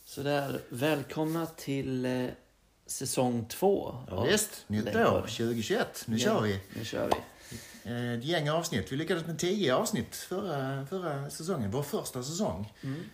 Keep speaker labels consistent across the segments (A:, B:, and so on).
A: Så där, välkomna till säsong 2.
B: Ja, visst, nytt år, 2021. Nu kör vi.
A: Nu kör vi.
B: Ett gäng avsnitt. Vi lyckades med 10 avsnitt förra säsongen. Vår första säsong.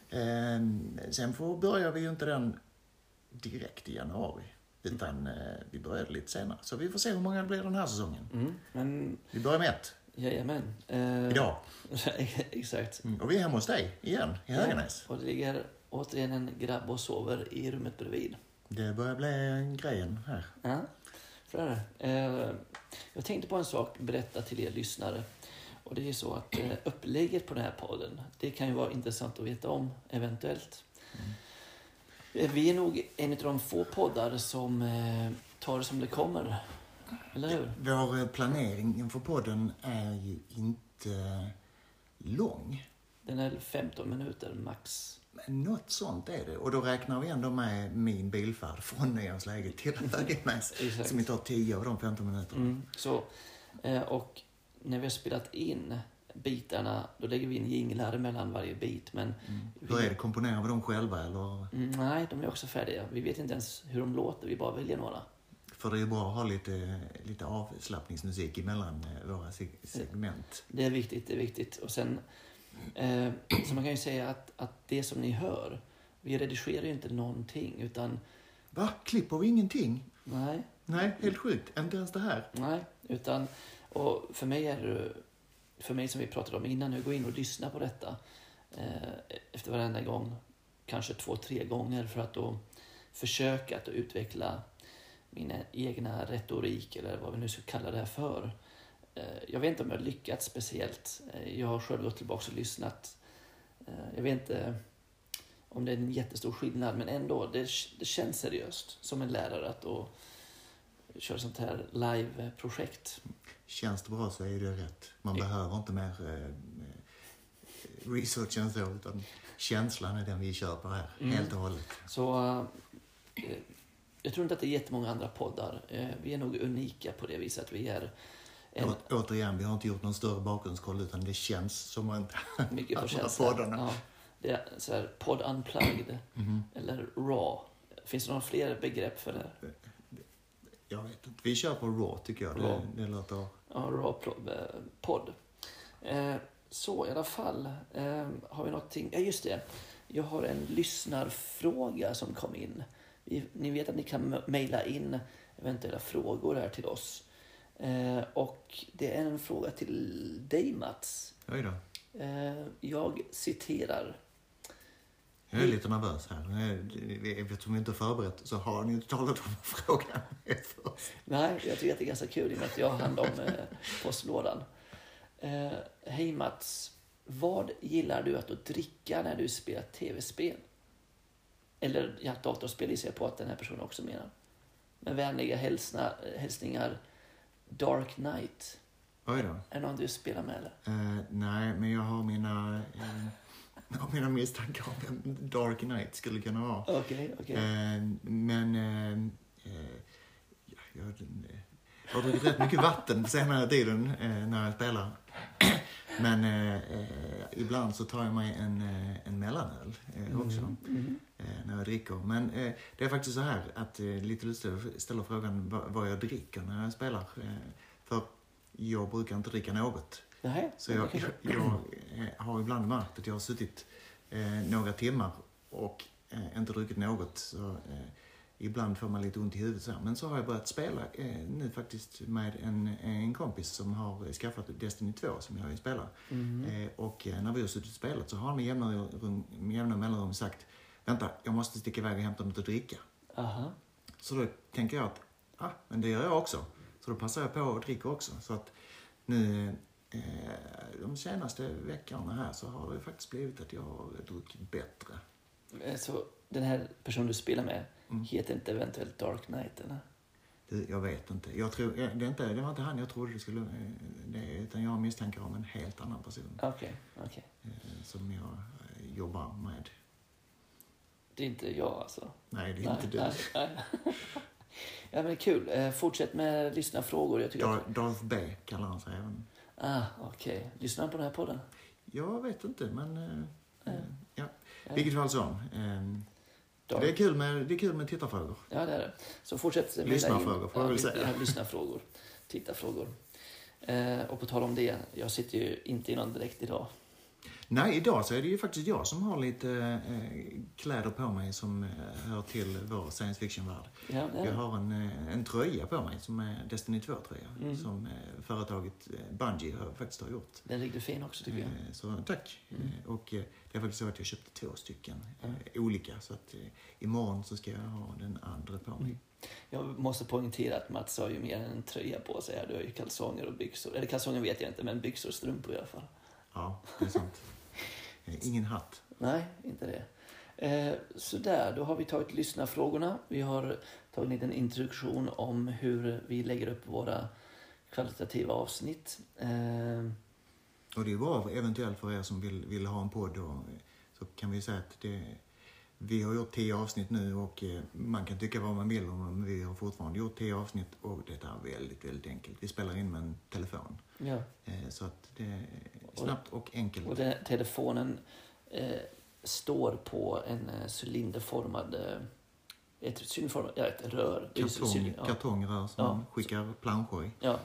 B: Sen börjar vi ju inte den direkt i januari. Utan vi började lite senare. Så vi får se hur många det blir den här säsongen.
A: Men,
B: vi börjar med 1.
A: Jajamän.
B: Idag.
A: Exakt.
B: Och vi är hemma hos dig igen, i Höganäs.
A: Och det ligger återigen en grabb och sover i rummet bredvid.
B: Det börjar bli grejen här.
A: Ja, för det. Jag tänkte på en sak, berätta till er lyssnare. Och det är så att upplägget på den här podden, det kan ju vara intressant att veta om, eventuellt. Vi är nog en av de få poddar som tar det som det kommer. Eller hur?
B: Vår planering inför podden är ju inte lång.
A: Den är 15 minuter max.
B: Men något sånt är det. Och då räknar vi ändå med min bilfärd från Nyårsläget till Höganäs. Som tar 10 av de 15 minuterna.
A: Så, och när vi har spelat in bitarna, då lägger vi in jinglar mellan varje bit. Men
B: Hur är det? Komponerar vi dem själva? Eller?
A: Nej, de är också färdiga. Vi vet inte ens hur de låter, vi bara väljer några.
B: För det är ju bra att ha lite avslappningsmusik emellan våra segment.
A: Det är viktigt. Och sen, så man kan ju säga att det som ni hör, vi redigerar ju inte någonting, utan...
B: Va? Klipper vi ingenting?
A: Nej.
B: Nej, helt sjukt. Inte ens det här.
A: Nej, utan... Och för mig är det... För mig som vi pratade om innan, nu gå in och lyssna på detta efter varenda gång, kanske 2-3 gånger, för att då försöka att utveckla min egna retorik, eller vad vi nu ska kalla det här för. Jag vet inte om jag har lyckats speciellt. Jag har själv gått tillbaka och lyssnat. Jag vet inte om det är en jättestor skillnad, men ändå, det känns seriöst som en lärare att då köra sånt här live-projekt.
B: Känns det bra så är det rätt. Man behöver inte mer research än så, utan känslan är den vi kör på här, helt och hållet.
A: Så jag tror inte att det är jättemånga andra poddar. Vi är nog unika på det viset att vi är...
B: Återigen, vi har inte gjort någon större bakgrundskoll, utan det känns som att
A: mycket på
B: poddarna.
A: Ja, det är så här, podd unplugged eller raw. Finns det några fler begrepp för det?
B: Jag vet inte. Vi kör på raw, tycker jag. Det låter...
A: Ja, raw podd. Så i alla fall har vi någonting... Ja, just det. Jag har en lyssnarfråga som kom in. Ni vet att ni kan mejla in eventuella frågor här till oss. Och det är en fråga till dig, Mats.
B: Oj då.
A: Jag citerar.
B: Jag är lite nervös här. Eftersom vi inte har förberett så har ni inte talat om frågan.
A: Nej, jag tycker att det är ganska kul i och med att jag har hand om postlådan. Hej Mats, vad gillar du att dricka när du spelar tv-spel? Eller datorspel gissar jag på att den här personen också menar. Med vänliga hälsningar Dark Knight.
B: Oj då.
A: Är det någon du spelar med eller?
B: Nej, men jag har mina misstankar om vem Dark Knight skulle kunna vara.
A: Okej.
B: Jag har druckit rätt mycket vatten på senare tiden när jag spelar. Men ibland så tar jag mig en mellanöl också när jag dricker. Men det är faktiskt så här att lite lustigt ställer frågan vad jag dricker när jag spelar. För jag brukar inte dricka något.
A: Nej,
B: så jag har ibland märkt att jag har suttit några timmar och inte druckit något. Så ibland får man lite ont i huvudet. Så här. Men så har jag börjat spela nu faktiskt med en kompis som har skaffat Destiny 2 som jag spelar. Och när vi har suttit och spelat så har han med jämna mellanrum sagt: vänta, jag måste sticka iväg och hämta något att dricka.
A: Aha.
B: Så då tänker jag att men det gör jag också. Så då passar jag på att dricka också. Så att nu de senaste veckorna här så har det faktiskt blivit att jag har druckit bättre.
A: Så den här personen du spelar med heter inte eventuellt Dark Knight eller?
B: Jag vet inte. Jag tror, det var inte han jag trodde det skulle... utan jag har misstankar om en helt annan person.
A: Okej.
B: Som jag jobbar med.
A: Det är inte jag alltså?
B: Nej, det är inte du.
A: Nej. Ja, men det är kul. Fortsätt med lyssnarfrågor. Jag tycker
B: Darth B kallar han sig även.
A: Okej. Lyssnar han på den här podden?
B: Jag vet inte, men... ja. Vilket fall som.
A: Dark.
B: Det är kul med tittarfrågor.
A: Ja, det är det. Så fortsätt med
B: lyssnarfrågor får jag väl säga.
A: Lyssnarfrågor, tittarfrågor. Och på tal om det, jag sitter ju inte i någon direkt idag.
B: Nej, idag så är det ju faktiskt jag som har lite kläder på mig som hör till vår science fiction-värld.
A: Ja,
B: jag har en tröja på mig som är Destiny 2-tröja som företaget Bungie faktiskt har gjort.
A: Den är riktigt fin också tycker jag.
B: Så tack. Och det är faktiskt så att jag köpte 2 stycken olika. Så att imorgon så ska jag ha den andra på mig.
A: Jag måste poängtera att Mats har ju mer än en tröja på sig här. Du har ju kalsonger och byxor. Eller kalsonger vet jag inte, men byxor och strumpor i alla fall.
B: Ja, det är sant. Ingen hatt.
A: Nej, inte det. Så där, då har vi tagit lyssnarfrågorna. Vi har tagit en liten introduktion om hur vi lägger upp våra kvalitativa avsnitt.
B: Och det är bra eventuellt för er som vill ha en podd. Så kan vi säga att vi har gjort 10 avsnitt nu och man kan tycka vad man vill om dem. Men vi har fortfarande gjort 10 avsnitt och det är väldigt, väldigt enkelt. Vi spelar in med en telefon.
A: Ja.
B: Så att det är snabbt och enkelt.
A: Och telefonen står på en cylinderformad... ett rör.
B: Kartongrör som man skickar planscher i.
A: Ja,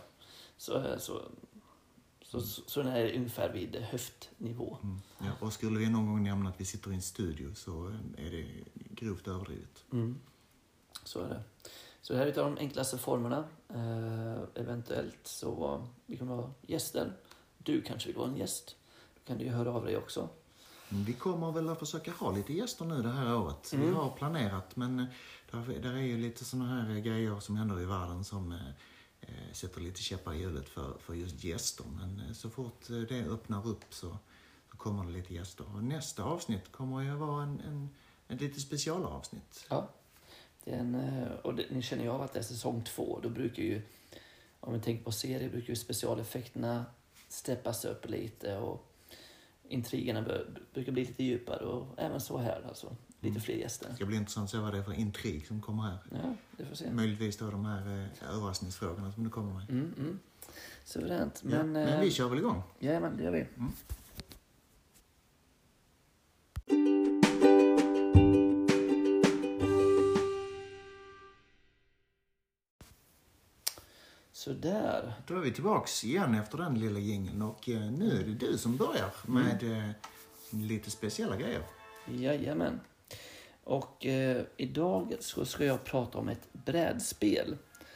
A: så den är ungefär vid höftnivå.
B: Ja, och skulle vi någon gång nämna att vi sitter i en studio så är det grovt överdrivet.
A: Så är det. Så det här är utav de enklaste formerna. Eventuellt så vi kommer ha gäster. Du kanske vill vara en gäst. Då kan du ju höra av dig också.
B: Vi kommer väl att försöka ha lite gäster nu det här året. Vi har planerat, men där är ju lite såna här grejer som händer i världen som sätter lite käppar i hjulet för just gäster. Men så fort det öppnar upp så kommer det lite gäster. Och nästa avsnitt kommer ju vara en lite specialavsnitt.
A: Ja, ni känner ju av att det är säsong 2. Då brukar ju, om vi tänker på serier, brukar ju specialeffekterna steppas upp lite och intrigerna brukar bli lite djupare och även så här alltså. Lite fler gäster.
B: Det ska bli intressant att se vad det är för intrig som kommer här.
A: Ja, det får se.
B: Möjligtvis då de här överraskningsfrågorna som du kommer med.
A: Suveränt.
B: Men vi kör väl igång?
A: Ja, men det gör vi. Så där.
B: Då är vi tillbaks igen efter den lilla jingeln och nu är det du som börjar med lite speciella grejer.
A: Jajamän. Och idag så ska jag prata om ett brädspel.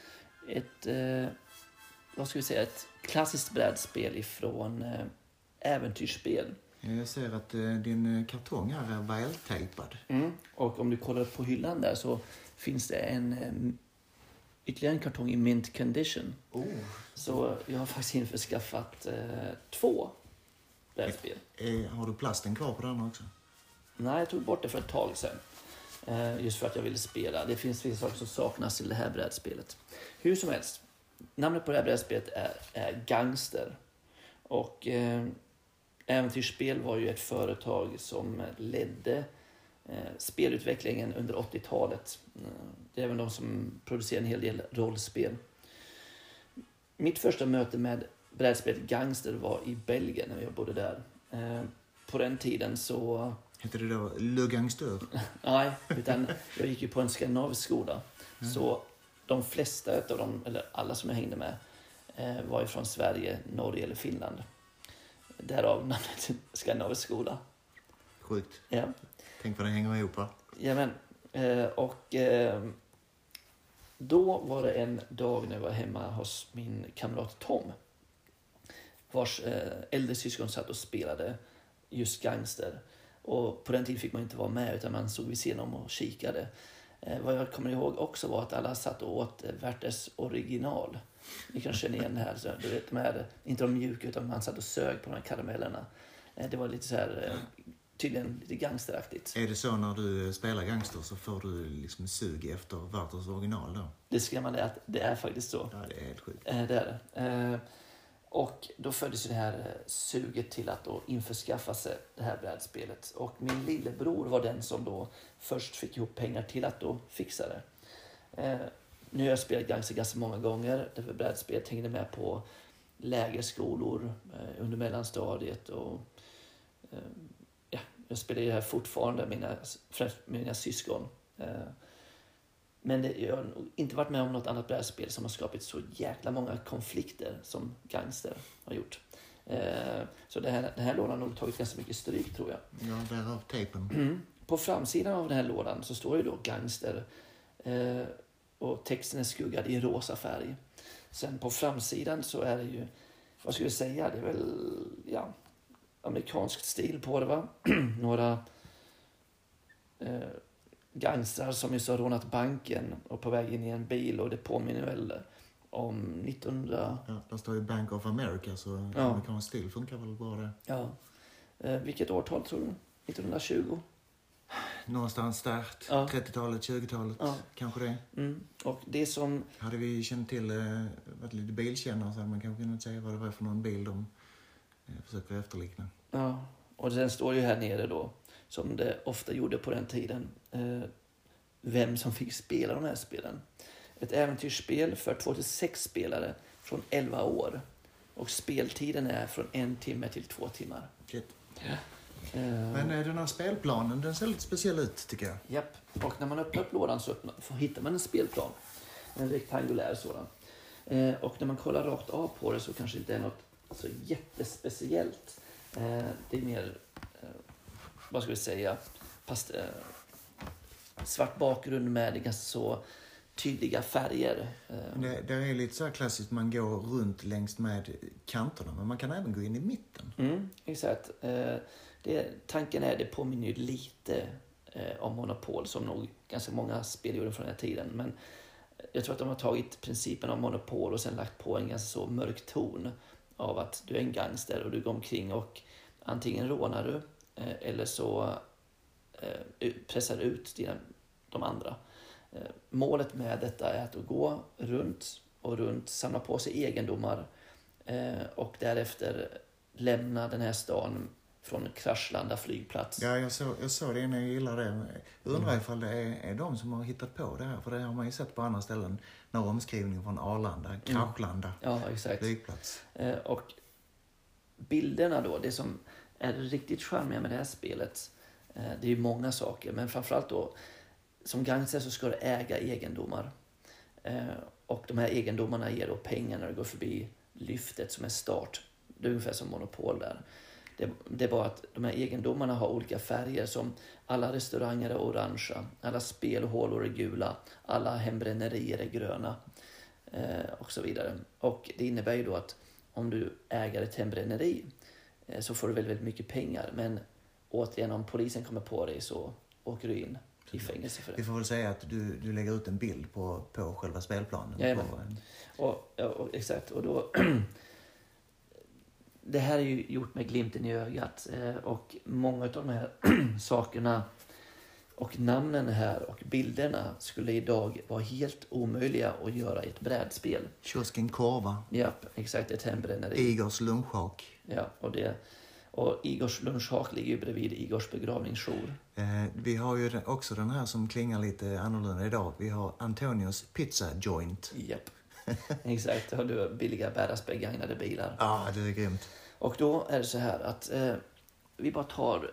A: Ett klassiskt brädspel ifrån äventyrsspel.
B: Jag ser att din kartong här är vältejpad.
A: Och om du kollar på hyllan där så finns det ytterligare en kartong i mint condition. Så jag har faktiskt införskaffat 2 brädspel.
B: Har du plasten kvar på den också?
A: Nej, jag tog bort det för ett tag sedan. Just för att jag ville spela. Det finns vissa saker som saknas till det här brädspelet. Hur som helst. Namnet på det här brädspelet är Gangster. Och Äventyrsspel var ju ett företag som ledde spelutvecklingen under 80-talet. Det är även de som producerar en hel del rollspel. Mitt första möte med brädspelet Gangster var i Belgien när jag bodde där. På den tiden så...
B: Heter det då Le Gangster?
A: Nej, utan jag gick ju på en skandinavisk skola. Så de flesta av dem, eller alla som jag hängde med, var ju från Sverige, Norge eller Finland. Därav namnet skandinavisk skola.
B: Sjukt.
A: Ja.
B: Tänk vad det hänger ihop, va?
A: Jamen, då var det en dag när jag var hemma hos min kamrat Tom. Vars äldre syskon satt och spelade just Gangster. Och på den tiden fick man inte vara med utan man såg vid sidan och kikade. Vad jag kommer ihåg också var att alla satt och åt Werthers original. Ni kan känna igen det här. Så, du vet, inte de mjuka utan man satt och sög på de här karamellerna. Det var lite så här, tydligen lite gangsteraktigt.
B: Är det så när du spelar Gangster så får du liksom sug efter Werthers original då?
A: Det ska man att det är faktiskt så.
B: Ja, det är helt sjukt.
A: Det är det. Och då föddes det här suget till att då införskaffa sig det här brädspelet. Och min lillebror var den som då först fick ihop pengar till att då fixa det. Nu har jag spelat Gangster ganska många gånger. Det för brädspelet hängde med på lägerskolor under mellanstadiet. Och jag spelar ju här fortfarande främst med mina syskon. Men jag har inte varit med om något annat brädspel som har skapat så jäkla många konflikter som Gangster har gjort. Så den här lådan har nog tagit ganska mycket stryk, tror jag.
B: Ja, därav tejpen.
A: På framsidan av den här lådan så står ju då Gangster. Och texten är skuggad i rosa färg. Sen på framsidan så är det ju, vad skulle jag säga, det är väl amerikansk stil på det, va? Några gangstrar som just har rånat banken och på väg in i en bil, och det påminner väl om 1900...
B: Ja, där står ju Bank of America, så amerikansk stil funkar väl bra där.
A: Ja. Vilket årtal tror du? 1920?
B: Någonstans där, 30-talet, 20-talet, kanske det.
A: Och det som...
B: Hade vi känt till, varit lite bilkännare, så hade man kanske kunnat säga vad det var för någon bil de försöker efterlikna.
A: Ja, och sen står ju här nere då, som det ofta gjorde på den tiden, vem som fick spela de här spelen. Ett äventyrsspel för 2-6 spelare från 11 år. Och speltiden är från 1 timme till 2 timmar.
B: Shit. Men den här spelplanen, den ser lite speciell ut, tycker jag.
A: Japp, och när man öppnar upp lådan så hittar man en spelplan. En rektangulär sådan. Och när man kollar rakt av på det så kanske det inte är något så jättespeciellt. Det är mer, vad ska vi säga, svart bakgrund med ganska så tydliga färger.
B: Det är lite så här klassiskt, man går runt längs med kanterna, men man kan även gå in i mitten.
A: Exakt. Tanken är, det påminner ju lite om Monopol, som nog ganska många spel gjorde från den här tiden. Men jag tror att de har tagit principen av Monopol och sen lagt på en ganska så mörk ton av att du är en gangster och du går omkring och antingen rånar du eller så pressar ut de andra. Målet med detta är att gå runt och runt, samla på sig egendomar och därefter lämna den här stan från kraschlanda flygplats.
B: Ja, jag såg det när jag gillar det. Jag undrar ifall det är de som har hittat på det här, för det har man ju sett på andra ställen. Några omskrivning från Arlanda, kraschlanda flygplats.
A: Och bilderna då, det som är riktigt charmiga med det här spelet, det är ju många saker, men framförallt då, som gangster så ska du äga egendomar. Och de här egendomarna ger då pengar när du går förbi lyftet som är start. Det är ungefär som Monopol där. Det är bara att de här egendomarna har olika färger, som alla restauranger är orangea, alla spelhålor är gula, alla hembrännerier är gröna och så vidare. Och det innebär ju då att om du äger ett hembränneri så får du väldigt mycket pengar, men återigen, om polisen kommer på dig så åker du in i fängelse för det.
B: Vi får väl säga att du lägger ut en bild på själva spelplanen.
A: Exakt. Och då det här är ju gjort med glimten i ögat, och många av de här sakerna och namnen här och bilderna skulle idag vara helt omöjliga att göra i ett brädspel.
B: Kiosken Korva.
A: Ja, exakt, ett hembränneri.
B: Igors lunchhak.
A: Ja, och Igors lunchhak ligger ju bredvid Igors begravningsjour.
B: Vi har ju också den här som klingar lite annorlunda idag. Vi har Antonios Pizza Joint.
A: Japp, exakt. Har du billiga begagnade bilar.
B: Ja, det är grymt.
A: Och då är det så här att vi bara tar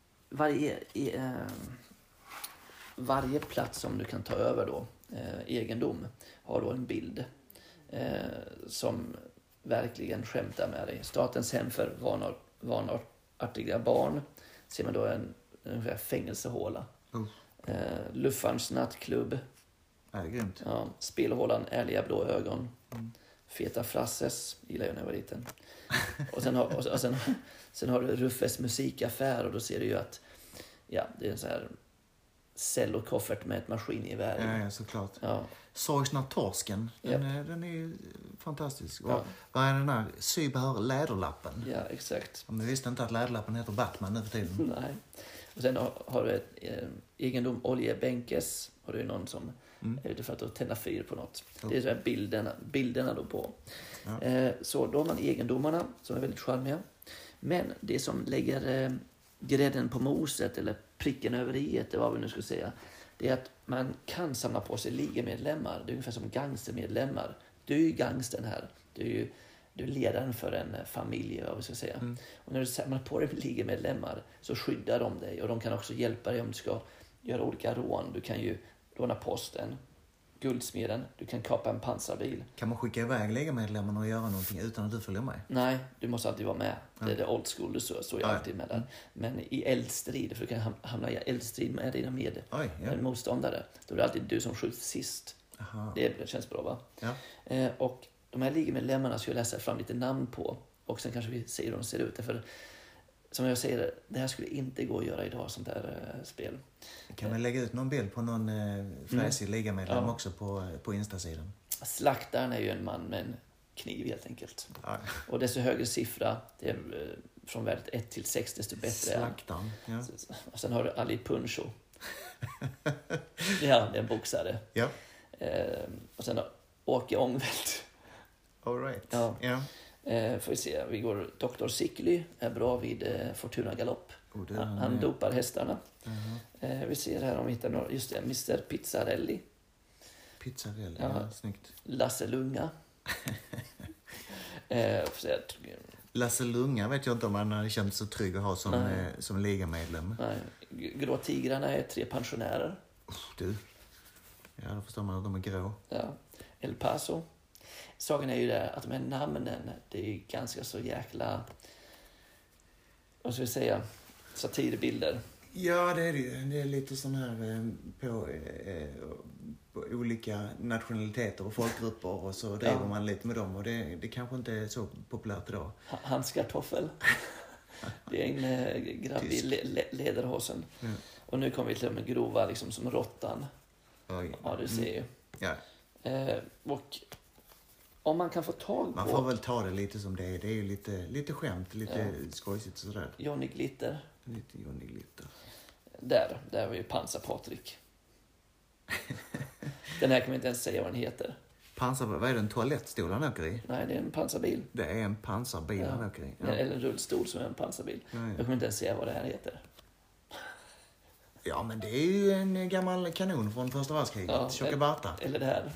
A: varje plats som du kan ta över då, egendom, har då en bild som verkligen skämtar med dig. Statens hem för vanartiga barn, ser man då en fängelsehåla. Luffarns nattklubb.
B: Det är grymt.
A: Ja, spelhålan Ärliga blå ögon. Feta Frasses, gillar jag när jag var liten. Och sen har du Ruffes musikaffär, och då ser du ju att det är en så här cellokoffert med ett maskingevär.
B: Ja, såklart.
A: Ja.
B: Sorgsna torsken, den är ju fantastisk. Vad är den här sybehör läderlappen?
A: Ja, exakt.
B: Men vi visste inte att läderlappen heter Batman nu för tiden.
A: Nej. Och sen har du egendom oljebänkes, och det är någon som är ute för att tända fyr på något. Det är så här bilderna då på. Ja. Så då har man egendomarna som är väldigt charmiga. Men det som lägger grädden på moset, eller pricken över i-et, vad vi nu ska säga, det är att man kan samla på sig ligamedlemmar. Det är ungefär som gangstermedlemmar. Du är ju gangstern här. Du är ledaren för en familj, vad vi ska säga. Och när du samlar på dig ligamedlemmar så skyddar de dig, och de kan också hjälpa dig om du ska göra olika rån. Du kan ju råna posten, guldsmeden, du kan kapa en pansarbil.
B: Kan man skicka iväg ligamedlemmarna och göra någonting utan att du följer med?
A: Nej, du måste alltid vara med. Det är det old school, du står ju alltid med där. Men i eldstrid, för du kan hamna i eldstrid med dina motståndare. Då är det alltid du som skjuts sist.
B: Aha.
A: Det känns bra, va?
B: Ja.
A: Och de här ligamedlemmarna ska jag läsa fram lite namn på. Och sen kanske vi ser hur de ser ut. För som jag säger, det här skulle inte gå att göra idag, sånt här spel.
B: Kan man lägga ut någon bild på någon fräsig ligamedlem också på Insta-sidan?
A: Slaktaren är ju en man med en kniv helt enkelt.
B: Ja.
A: Och desto högre siffra, det är från värdet 1 till 6, desto bättre.
B: Slaktaren, ja.
A: Och sen har du Ali Puncho. Ja, det är en boxare.
B: Ja.
A: Och sen har Åke Ångvält.
B: All right.
A: Ja.
B: Ja.
A: Får vi se, vi går Dr. Sikly, är bra vid Fortuna Galopp. Han dopar hästarna. Vi ser här om vi hittar några, just det, Mr. Pizzarelli.
B: Pizzarelli, ja, snyggt.
A: Lasse Lunga.
B: Lasse Lunga vet jag inte om han hade känt så trygg att ha som ligamedlem.
A: Nej. Grå tigrarna är 3 pensionärer.
B: Du. Ja, då förstår man att de är grå.
A: Ja. El Paso. Saken är ju det att de här namnen, det är ju ganska så jäkla, vad ska vi säga, satirbilder.
B: Ja, det är det ju. Det är lite sån här på olika nationaliteter och folkgrupper och så driver man lite med dem och det kanske inte är så populärt idag.
A: Hans kartoffel. Det är en grabb i lederhosen. Mm. Och nu kommer vi till de grova liksom som råttan.
B: Oj.
A: Ja, du ser ju.
B: Ja.
A: Och om man kan få tag på...
B: Man får väl ta det lite som det är. Det är ju lite skämt, lite skojsigt sådär.
A: Johnny Glitter.
B: Lite Johnny Glitter.
A: Där var ju Pansar-Patrik. Den här kan vi inte ens säga vad den heter.
B: Vad är det, en toalettstol han åker i?
A: Nej, det är en pansarbil.
B: Det är en pansarbil han åker i.
A: Ja. Eller en rullstol som är en pansarbil. Ja. Jag kommer inte ens säga vad det här heter.
B: Ja, men det är ju en gammal kanon från första världskriget. Ja, Tjockabata.
A: Eller det här.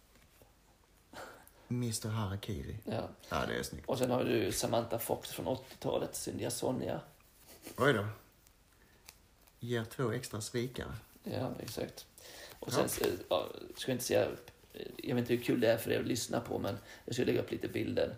B: Mr. Harakiri.
A: Ja.
B: Ja, det är snyggt.
A: Och sen har du Samantha Fox från 80-talet. Syndiga Sonja.
B: Oj då. Ger 2 extra svikare.
A: Ja, exakt. Och sen ska jag inte säga... Jag vet inte hur kul det är för er att lyssna på, men jag ska lägga upp lite bilder.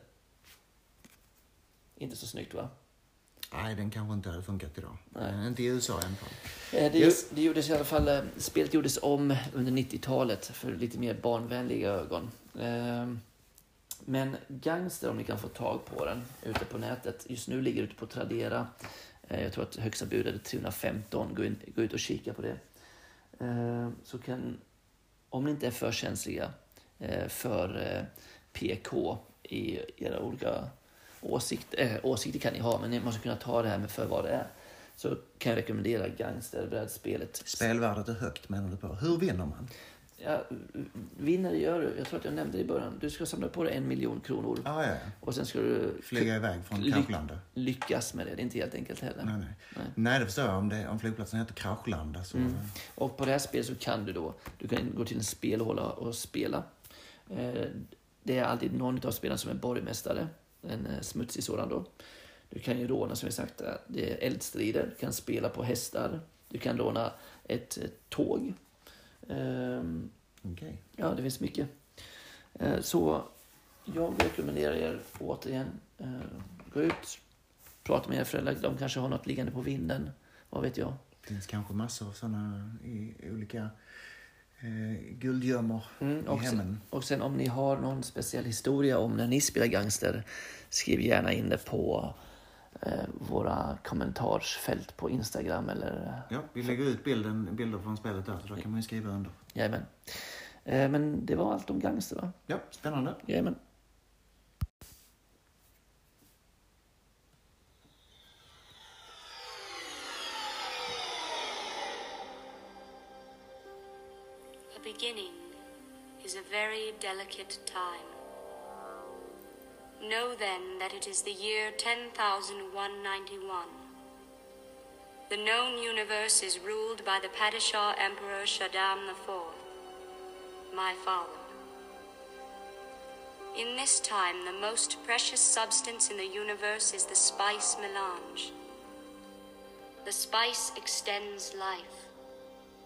A: Inte så snyggt, va?
B: Nej, den kanske inte hade funkat idag. Inte i USA i alla fall.
A: Det gjordes i alla fall... Spelet gjordes om under 90-talet för lite mer barnvänliga ögon. Men Gangster, om ni kan få tag på den ute på nätet. Just nu ligger ute på Tradera. Jag tror att högsta budet är 315. Gå ut och kika på det. Så kan... Om ni inte är för känsliga för PK i era olika åsikter kan ni ha, men ni måste kunna ta det här med för vad det är. Så kan jag rekommendera Gangsterbrädspelet.
B: Spelvärdet är högt, menar du på. Hur vinner man?
A: Ja, vinner gör du. Jag tror att jag nämnde det i början. Du ska samla på dig 1 miljon kronor.
B: Ja.
A: Och sen ska du
B: flyga iväg från Kraschlanda.
A: Lyckas med det. Det är inte helt enkelt heller.
B: Nej, det förstår jag. Om flygplatsen heter Kraschlanda. Så...
A: Och på det här spelet så kan du kan gå till en spelhåla och spela. Det är alltid någon av spelarna som är borgmästare. En smutsig sådan då. Du kan ju råna, som vi sagt, det är eldstrider. Du kan spela på hästar. Du kan råna ett tåg.
B: Okay.
A: Ja, det finns mycket. Så jag rekommenderar er återigen, gå ut, prata med era föräldrar. De kanske har något liggande på vinden. Vad vet jag?
B: Det finns kanske massor av sådana i olika guldgömmor i hemmen.
A: Och sen om ni har någon speciell historia om när ni spelar Gangster, skriv gärna in det på våra kommentarsfält på Instagram eller...
B: Ja, vi lägger ut bilder från spelet där, så då kan man ju skriva under.
A: Jajamän. Men det var allt om Gangster, va?
B: Ja, spännande.
A: Jajamän.
C: A beginning is a very delicate time. Know then that it is the year 10,191. The known universe is ruled by the Padishah Emperor Shaddam IV, my father. In this time, the most precious substance in the universe is the spice melange. The spice extends life.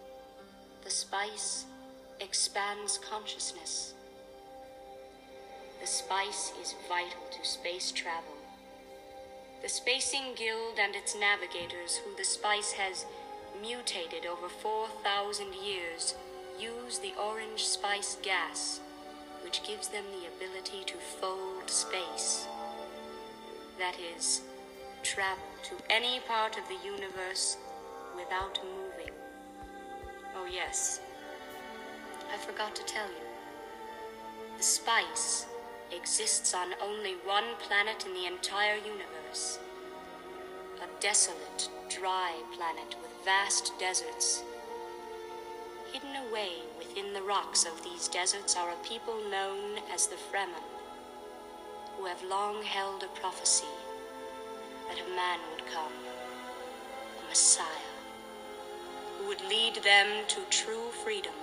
C: spice expands consciousness. The spice is vital to space travel. The Spacing Guild and its navigators, who the spice has mutated over 4,000 years, use the orange spice gas, which gives them the ability to fold space. That is, travel to any part of the universe without moving. Oh yes, I forgot to tell you. The spice exists on only one planet in the entire universe. A desolate, dry planet with vast deserts. Hidden away within the rocks of these deserts are a people known as the Fremen, who have long held a prophecy that a man would come, a Messiah, who would lead them to true freedom.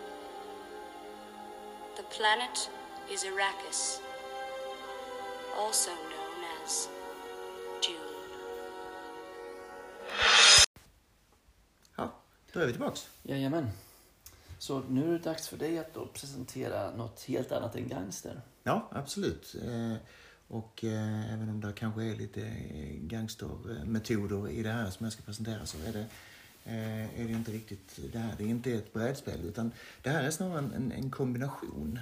C: The planet is Arrakis, also known as Dune.
B: Ja, då är vi tillbaks.
A: Jajamän. Så nu är det dags för dig att då presentera något helt annat än gangster.
B: Ja, absolut. Och även om det kanske är lite gangstermetoder i det här som jag ska presentera, så är det inte riktigt det här. Det är inte ett brädspel, utan det här är snarare en kombination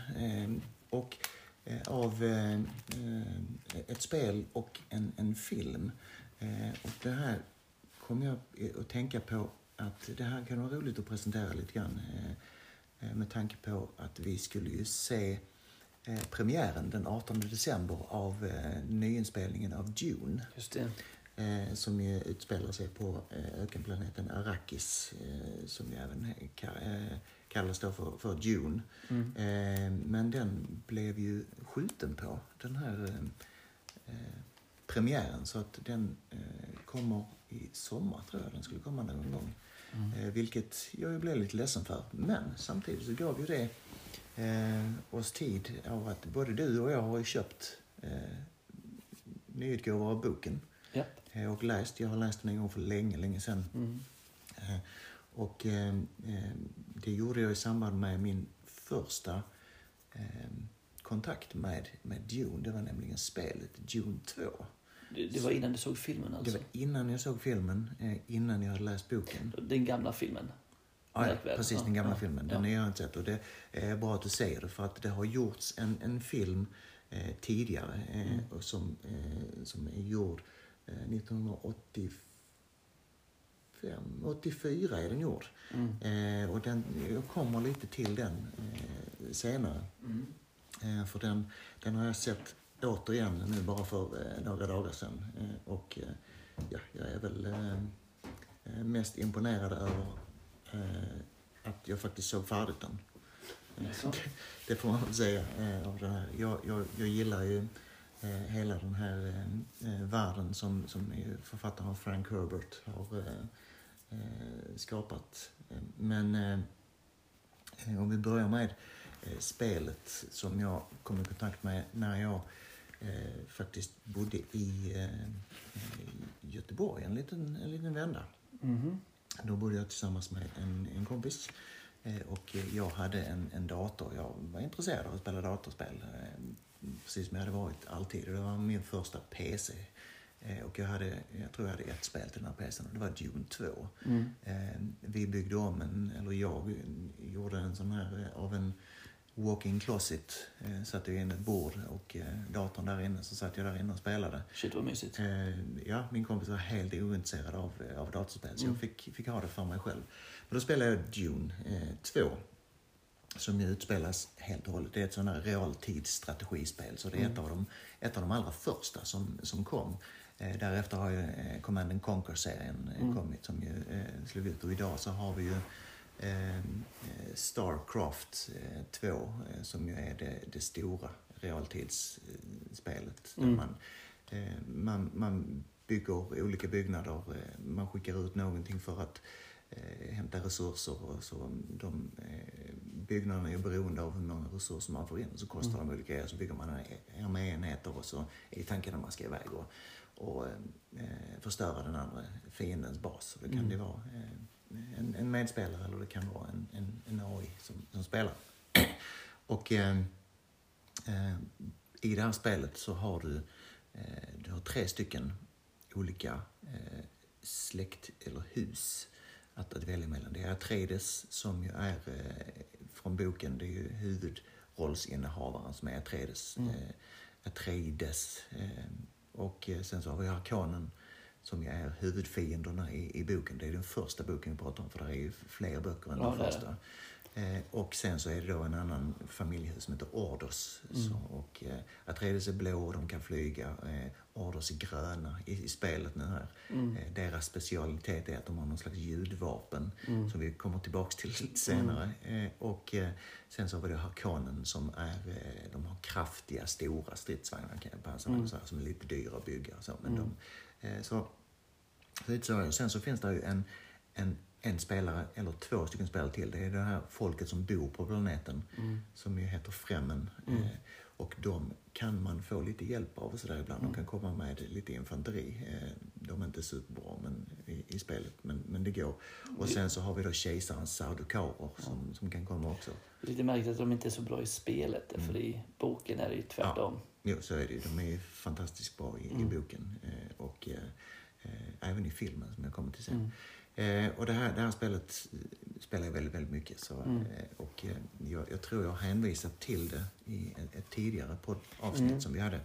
B: av ett spel och en film. Och det här kommer jag att tänka på att det här kan vara roligt att presentera lite grann, med tanke på att vi skulle ju se premiären den 18 december av nyinspelningen av Dune.
A: Just det.
B: Som ju utspelar sig på ökenplaneten Arrakis, som ju även kallas då för Dune. Men den blev ju skjuten på, den här premiären, så att den kommer i sommar, tror jag den skulle komma någon gång. Vilket jag blev lite ledsen för, men samtidigt så gav ju det oss tid av att både du och jag har ju köpt nyutgåvor av boken.
A: Japp.
B: Och jag har läst den en gång för länge sedan. Och det gjorde jag i samband med min första kontakt med Dune. Det var nämligen spelet Dune 2.
A: Det var innan du såg filmen alltså?
B: Det var innan jag såg filmen, innan jag hade läst boken.
A: Den gamla filmen?
B: Ja, precis, den gamla filmen. Den har jag inte sett, och det är bra att du säger det, för att det har gjorts en film tidigare som är gjord 1984 är den gjord. Och jag kommer lite till den senare. För den har jag sett återigen nu bara för några dagar sedan. Och jag är väl mest imponerad över att jag faktiskt såg färdigt den. Det får man väl säga av det här. Jag gillar ju hela den här världen som författaren Frank Herbert har skapat. Men om vi börjar med spelet som jag kom i kontakt med när jag faktiskt bodde i Göteborg en liten vända. Då bodde jag tillsammans med en kompis, och jag hade en dator. Jag var intresserad av att spela datorspel, precis som jag hade varit alltid. Det var min första PC. Och jag tror jag hade ett spel till den här PC:n, och det var Dune 2. Vi byggde om jag gjorde en sån här av en walk-in closet, satte in ett bord och datorn där inne, så satt jag där inne och spelade.
A: Shit, vad mysigt.
B: Ja, min kompis var helt ointresserad av datorspel, så jag fick ha det för mig själv. Men då spelade jag Dune 2, som ju utspelas helt och hållet. Det är ett sån här realtidsstrategispel, så det är ett av de allra första som kom. Därefter har ju Command & Conquer-serien kommit, som ju slog ut, och idag så har vi ju Starcraft 2, som ju är det stora realtidsspelet, där man bygger olika byggnader, man skickar ut någonting för att hämta resurser, och så de byggnaderna är beroende av hur många resurser man får in, så kostar de olika grejer, så bygger man arméenheter, och så är tanken att man ska iväg och förstöra den andra fiendens bas. Och det kan det vara en medspelare eller det kan vara en AI som spelar. Och i det här spelet så har du har 3 stycken olika släkt eller hus att välja mellan. Det är Atreides som ju är från boken, det är ju huvudrollsinnehavaren som är Atreides. Och sen så har vi Harkonnen som ju är huvudfienderna i boken. Det är den första boken vi pratar om, för det är ju fler böcker än den första. Och sen så är det då en annan familjehus som heter Ordos. Och Atreides är blå och de kan flyga. Ordos är gröna i spelet nu här. Deras specialitet är att de har någon slags ljudvapen som vi kommer tillbaks till lite senare. Och sen så har vi då Harkonnen som är, de har kraftiga, stora stridsvagnar som är lite dyra att bygga. Så. Men sen så finns det ju en spelare eller 2 stycken spelare till. Det är det här folket som bor på planeten som ju heter Fremen. Och de kan man få lite hjälp av så där ibland. De kan komma med lite infanteri. De är inte superbra i spelet, men det går. Och sen så har vi då kejsarens Sardaukar som kan komma också.
A: Lite märkligt att de inte är så bra i spelet, för i boken är det ju tvärtom.
B: Jo, så är det. De är fantastiskt bra i boken. Och även i filmen som jag kommer till sen. Och det här spelet spelar jag väldigt, väldigt mycket. Så, och jag tror jag har hänvisat till det i ett tidigare avsnitt som vi hade.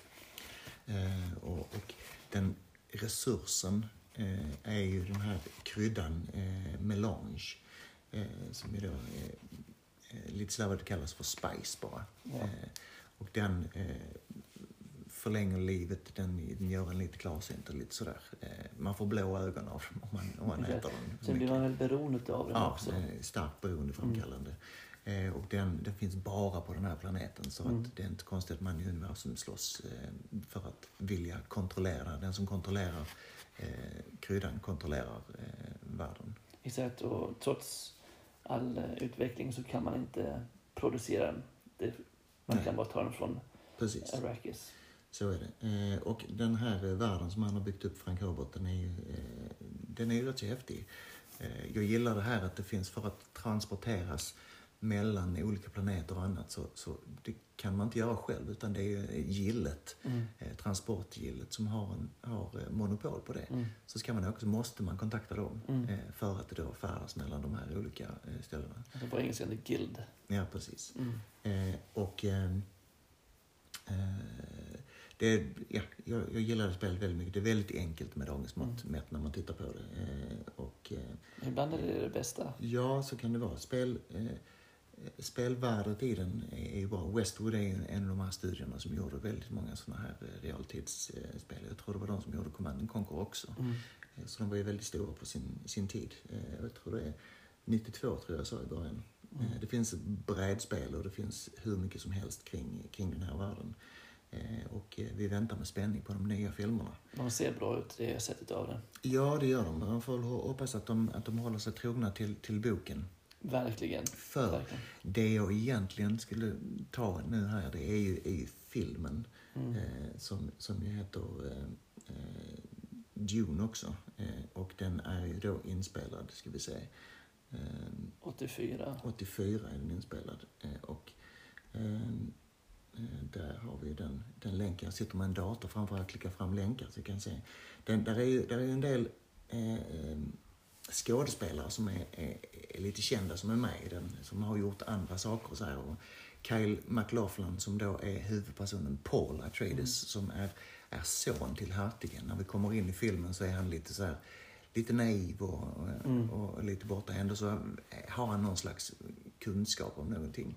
B: Och den resursen är ju den här kryddan melange som ju då lite slarvigt kallas för spice bara. Och den förlänger livet, den gör en lite klarsynt och lite sådär. Man får blå ögon av om man äter den.
A: Sen blir man väl beroende av den också?
B: Ja, starkt beroendeframkallande. Och den finns bara på den här planeten, så att det är inte konstigt att man i universum slåss för att vilja kontrollera. Den som kontrollerar kryddan kontrollerar världen.
A: Exakt, och trots all utveckling så kan man inte producera den. Man kan bara ta den från Arrakis.
B: Så är det. Och den här världen som han har byggt upp, Frank Herbert, den är ju rätt så häftig. Jag gillar det här att det finns, för att transporteras mellan olika planeter och annat, så det kan man inte göra själv, utan det är ju gillet, transportgillet som har monopol på det. Så ska man åka, så måste man kontakta dem för att det då färdas mellan de här olika ställena.
A: Alltså på engelska är det guild.
B: Ja, precis. Jag gillar det spelet väldigt mycket. Det är väldigt enkelt med dagens mått mätt när man tittar på det.
A: Ibland är det bästa.
B: Ja, så kan det vara. Spelvärdet i den är ju bra. Westwood är en av de här studierna som gjorde väldigt många sådana här realtidsspel. Jag tror det var de som gjorde Command & Conquer också. Så de var ju väldigt stora på sin tid. Jag tror det är 92 tror jag sa i början. Det finns brädspel och det finns hur mycket som helst kring den här världen. Och vi väntar med spänning på de nya filmerna.
A: De ser bra ut, det sättet av det.
B: Ja, det gör de. Man får hoppas att de håller sig trogna till boken.
A: Verkligen.
B: För det jag egentligen skulle ta nu här, det är ju filmen som ju heter Dune också. Och den är ju då inspelad, ska vi säga.
A: 84.
B: 84 är den inspelad. Och där har vi den länken. Jag sitter med en dator framför att klicka fram länkar så jag kan se. Där är en del skådespelare som är lite kända som är med i den, som har gjort andra saker så här. Och Kyle MacLachlan som då är huvudpersonen Paul Atreides som är son till hertigen. När vi kommer in i filmen så är han lite så här, lite naiv och lite borta. Ändå så har han någon slags kunskap om någonting.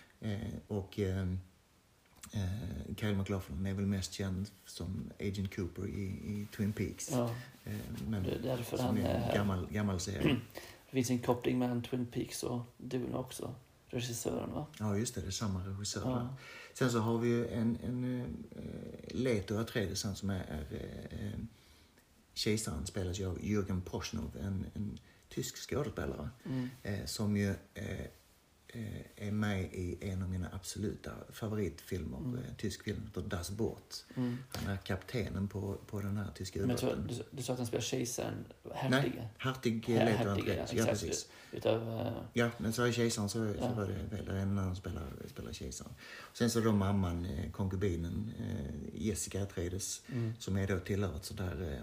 B: Kyle MacLachlan är väl mest känd som Agent Cooper i Twin Peaks.
A: Ja,
B: men
A: det är därför
B: som
A: han
B: är en gammal serie.
A: Det finns en koppling mellan Twin Peaks och Dune också. Regissören, va?
B: Ja, just det. Det är samma regissör.
A: Ja.
B: Sen så har vi ju en Leto Atreides som är kejsaren, spelas ju av Jürgen Prochnow, en tysk skådespelare som ju är med i en av mina absoluta favoritfilmer, tysk film, Das Boot. Han är kaptenen på den här tyska ubåten.
A: Du sa att han spelar kejsaren, Hertige?
B: Nej, Hertig letar han rätt. Ja, precis. Ja, men så är kejsaren så var det väl en annan spelar kejsaren. Sen så då mamman, konkubinen, Jessica Atreides, som är då tillhör ett sådär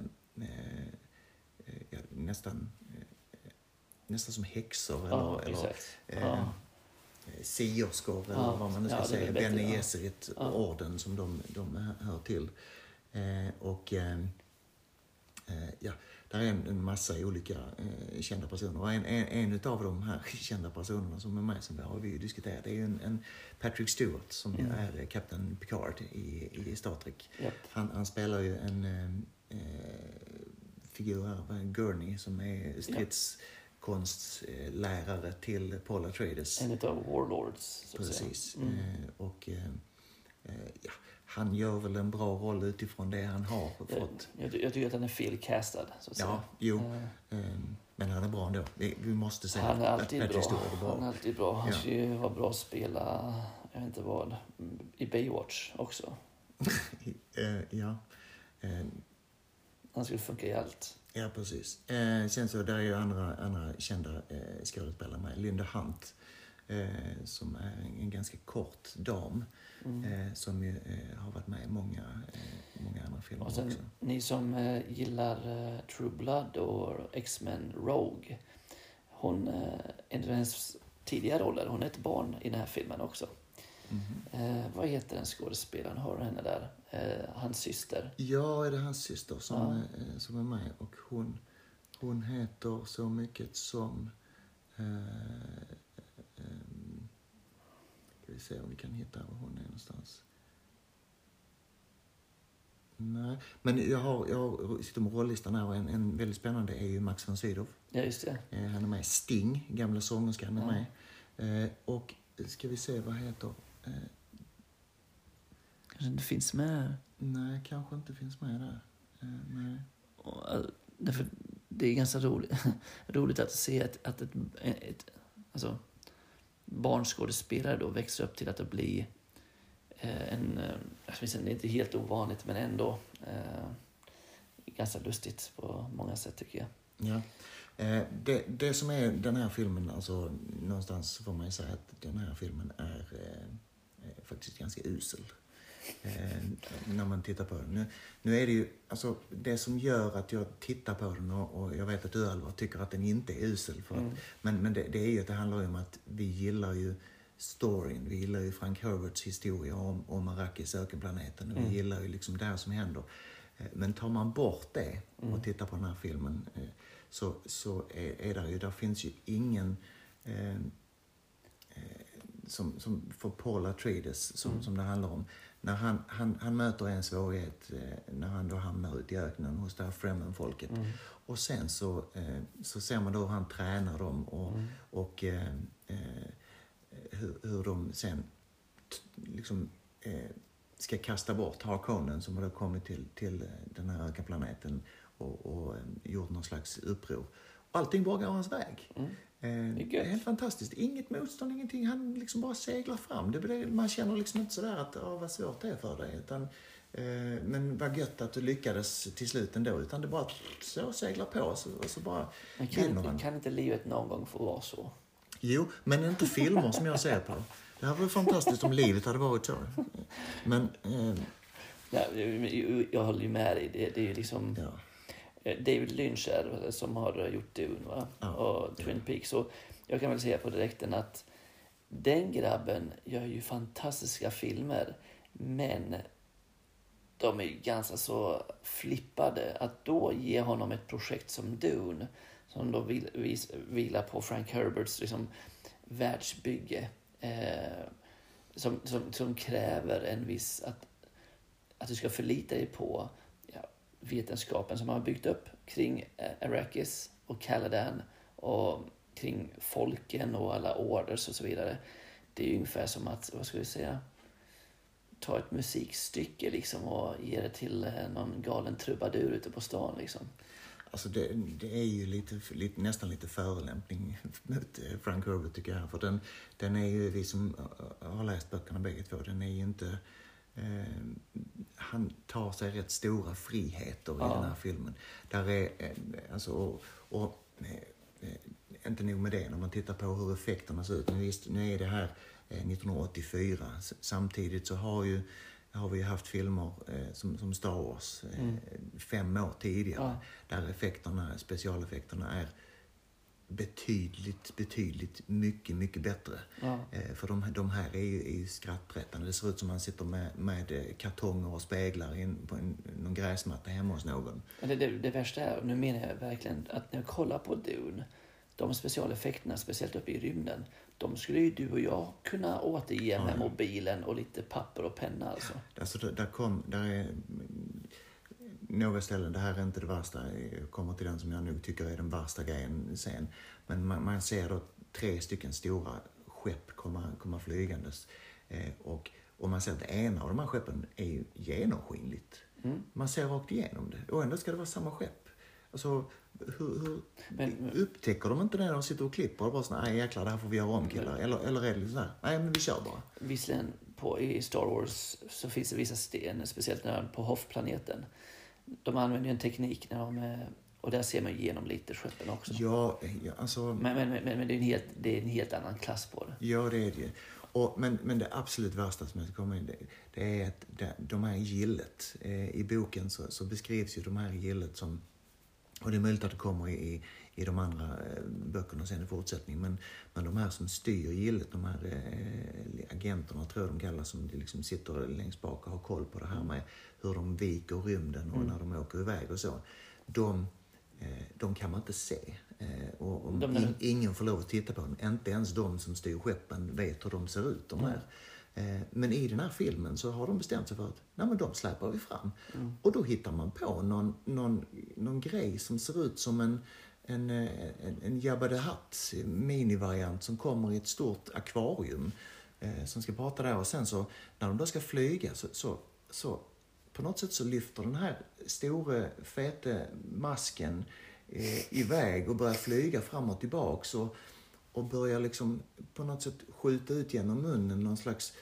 B: nästan som häxor eller siorskor eller vad man nu ska säga. Bene Gesserit orden som de hör till. Där är en massa olika kända personer. Och en av de här kända personerna som är med, som vi ju diskuterat, är ju en Patrick Stewart som är Captain Picard i Star Trek.
A: Yep.
B: Han spelar ju en figur här, Gurney, som är stridskonstslärare till Paul Atreides.
A: En av Warlords.
B: Precis. Han gör väl en bra roll utifrån det han har fått.
A: Jag tycker att han är felcastad, så att säga.
B: Men han är bra ändå. Vi måste säga
A: han är alltid bra.
B: Han är
A: alltid bra. Han skulle ju vara bra att spela, jag vet inte vad, i Baywatch också. Han skulle funka i allt.
B: Ja, precis. Sen så där är ju andra kända skådespelare med. Linda Hunt, som är en ganska kort dam, som ju har varit med i många andra filmer
A: och sen,
B: också.
A: Ni som gillar True Blood och X-Men Rogue, en av hennes tidigare roller, hon är ett barn i den här filmen också. Vad heter den skådespelaren? Har du henne där? Hans syster.
B: Ja, är det hans syster som är med, och hon heter så mycket som ska vi se om vi kan hitta var hon är någonstans. Nej, men jag sitter med rollistan här, och en väldigt spännande är ju Max von Sydow.
A: Ja, just det.
B: Han är med. Sting, gamla sångerskan, är med. Och ska vi se, vad heter...
A: Kanske inte finns med.
B: Nej, kanske inte finns med där. Nej.
A: Därför, det är ganska roligt att se att ett barnskådespelare då växer upp till att det blir det är inte helt ovanligt, men ändå ganska lustigt på många sätt, tycker jag.
B: Ja. Det som är den här filmen, alltså någonstans får man ju säga att den här filmen är faktiskt ganska usel. När man tittar på den. Nu är det ju, alltså det som gör att jag tittar på den, och jag vet att du, Alvar, tycker att den inte är usel för att, men det är ju att det handlar ju om att vi gillar ju storyn, vi gillar ju Frank Herberts historia om Arrakis, ökenplaneten, och vi gillar ju liksom det här som händer. Men tar man bort det och tittar på den här filmen, så är det ju, där finns ju ingen som för Paul Atreides som det handlar om. När han möter en svårighet när han då hamnar ute i öknen hos det här Fremen-folket. Och sen så ser man då hur han tränar dem och hur de sen liksom ska kasta bort Harkonnen, som har då kommit till den här ökenplaneten och gjort någon slags uppror. Allting bara går hans väg. Det är helt fantastiskt. Inget motstånd, ingenting. Han liksom bara seglar fram. Man känner liksom inte sådär att vad svårt det är för dig. Utan, men vad gött att du lyckades till slut ändå. Utan det bara så seglar på och så bara vinner han.
A: Kan inte livet någon gång få vara så?
B: Jo, men inte filmer som jag ser på. Det här var fantastiskt om livet hade varit så. Men...
A: jag håller ju med dig. Det är ju liksom...
B: Ja.
A: David Lynch är, som har gjort Dune och Twin Peaks. Och jag kan väl säga på direkten att den grabben gör ju fantastiska filmer, men de är ju ganska så flippade. Att då ge honom ett projekt som Dune, som då vilar på Frank Herberts liksom världsbygge, som kräver en viss att du ska förlita dig på vetenskapen som man har byggt upp kring Arrakis och Caladan och kring folken och alla orders och så vidare. Det är ju ungefär som att, vad ska vi säga, ta ett musikstycke liksom och ge det till någon galen trubadur ute på stan liksom.
B: Alltså det är ju nästan lite förolämpning mot Frank Herbert tycker jag. För den är ju, vi som har läst böckerna bägge två, den är ju inte... han tar sig rätt stora friheter i den här filmen. Där är, alltså, inte nog med det, när man tittar på hur effekterna ser ut. Men visst, nu är det här 1984. Samtidigt så har vi haft filmer som Star Wars 5 år tidigare. Där specialeffekterna är betydligt mycket bättre. För de här är ju skrattretande. Det ser ut som man sitter med kartonger och speglar på någon gräsmatta hemma hos någon.
A: Det värsta är, och nu menar jag verkligen, att när jag kollar på Dune, de specialeffekterna, speciellt uppe i rymden, de skulle ju du och jag kunna återge med mobilen och lite papper och penna alltså.
B: Alltså där är några ställen, det här är inte det värsta, jag kommer till den som jag nog tycker är den värsta grejen sen. Men man ser då 3 stycken stora skepp komma flygandes. Och man ser att det ena av de här skeppen är ju genomskinligt. Man ser rakt igenom det. Och ändå ska det vara samma skepp. Alltså, hur upptäcker de inte det när de sitter och klipper? Och bara sådär, nej jäklar, det här får vi göra om killar. Eller är det sådär, nej men vi kör bara.
A: Visserligen i Star Wars så finns det vissa sten, speciellt när på Hoth-planeten. De använder ju en teknik och där ser man igenom lite skeppen också.
B: Ja, alltså...
A: Men det är en helt annan klass på det.
B: Ja, det är det. Men det absolut värsta som jag ska komma in, det är att de här gillet. I boken så beskrivs ju de här gillet som... Och det är möjligt att det kommer i de andra böckerna sen i fortsättning. Men de här som styr gillet, de här agenterna tror jag de kallas, som liksom sitter längst bak och har koll på det här med hur de viker rymden och när de åker iväg och så. De kan man inte se. Och ingen får lov att titta på dem. Inte ens de som styr skeppen vet hur de ser ut. De här. Men i den här filmen så har de bestämt sig för att men de släpper vi fram. Och då hittar man på någon grej som ser ut som en Jabba the Hutt minivariant som kommer i ett stort akvarium som ska prata där. Och sen så när de då ska flyga så på något sätt så lyfter den här stora fete masken iväg och börjar flyga fram och tillbaks och börjar liksom på något sätt skjuta ut genom munnen någon slags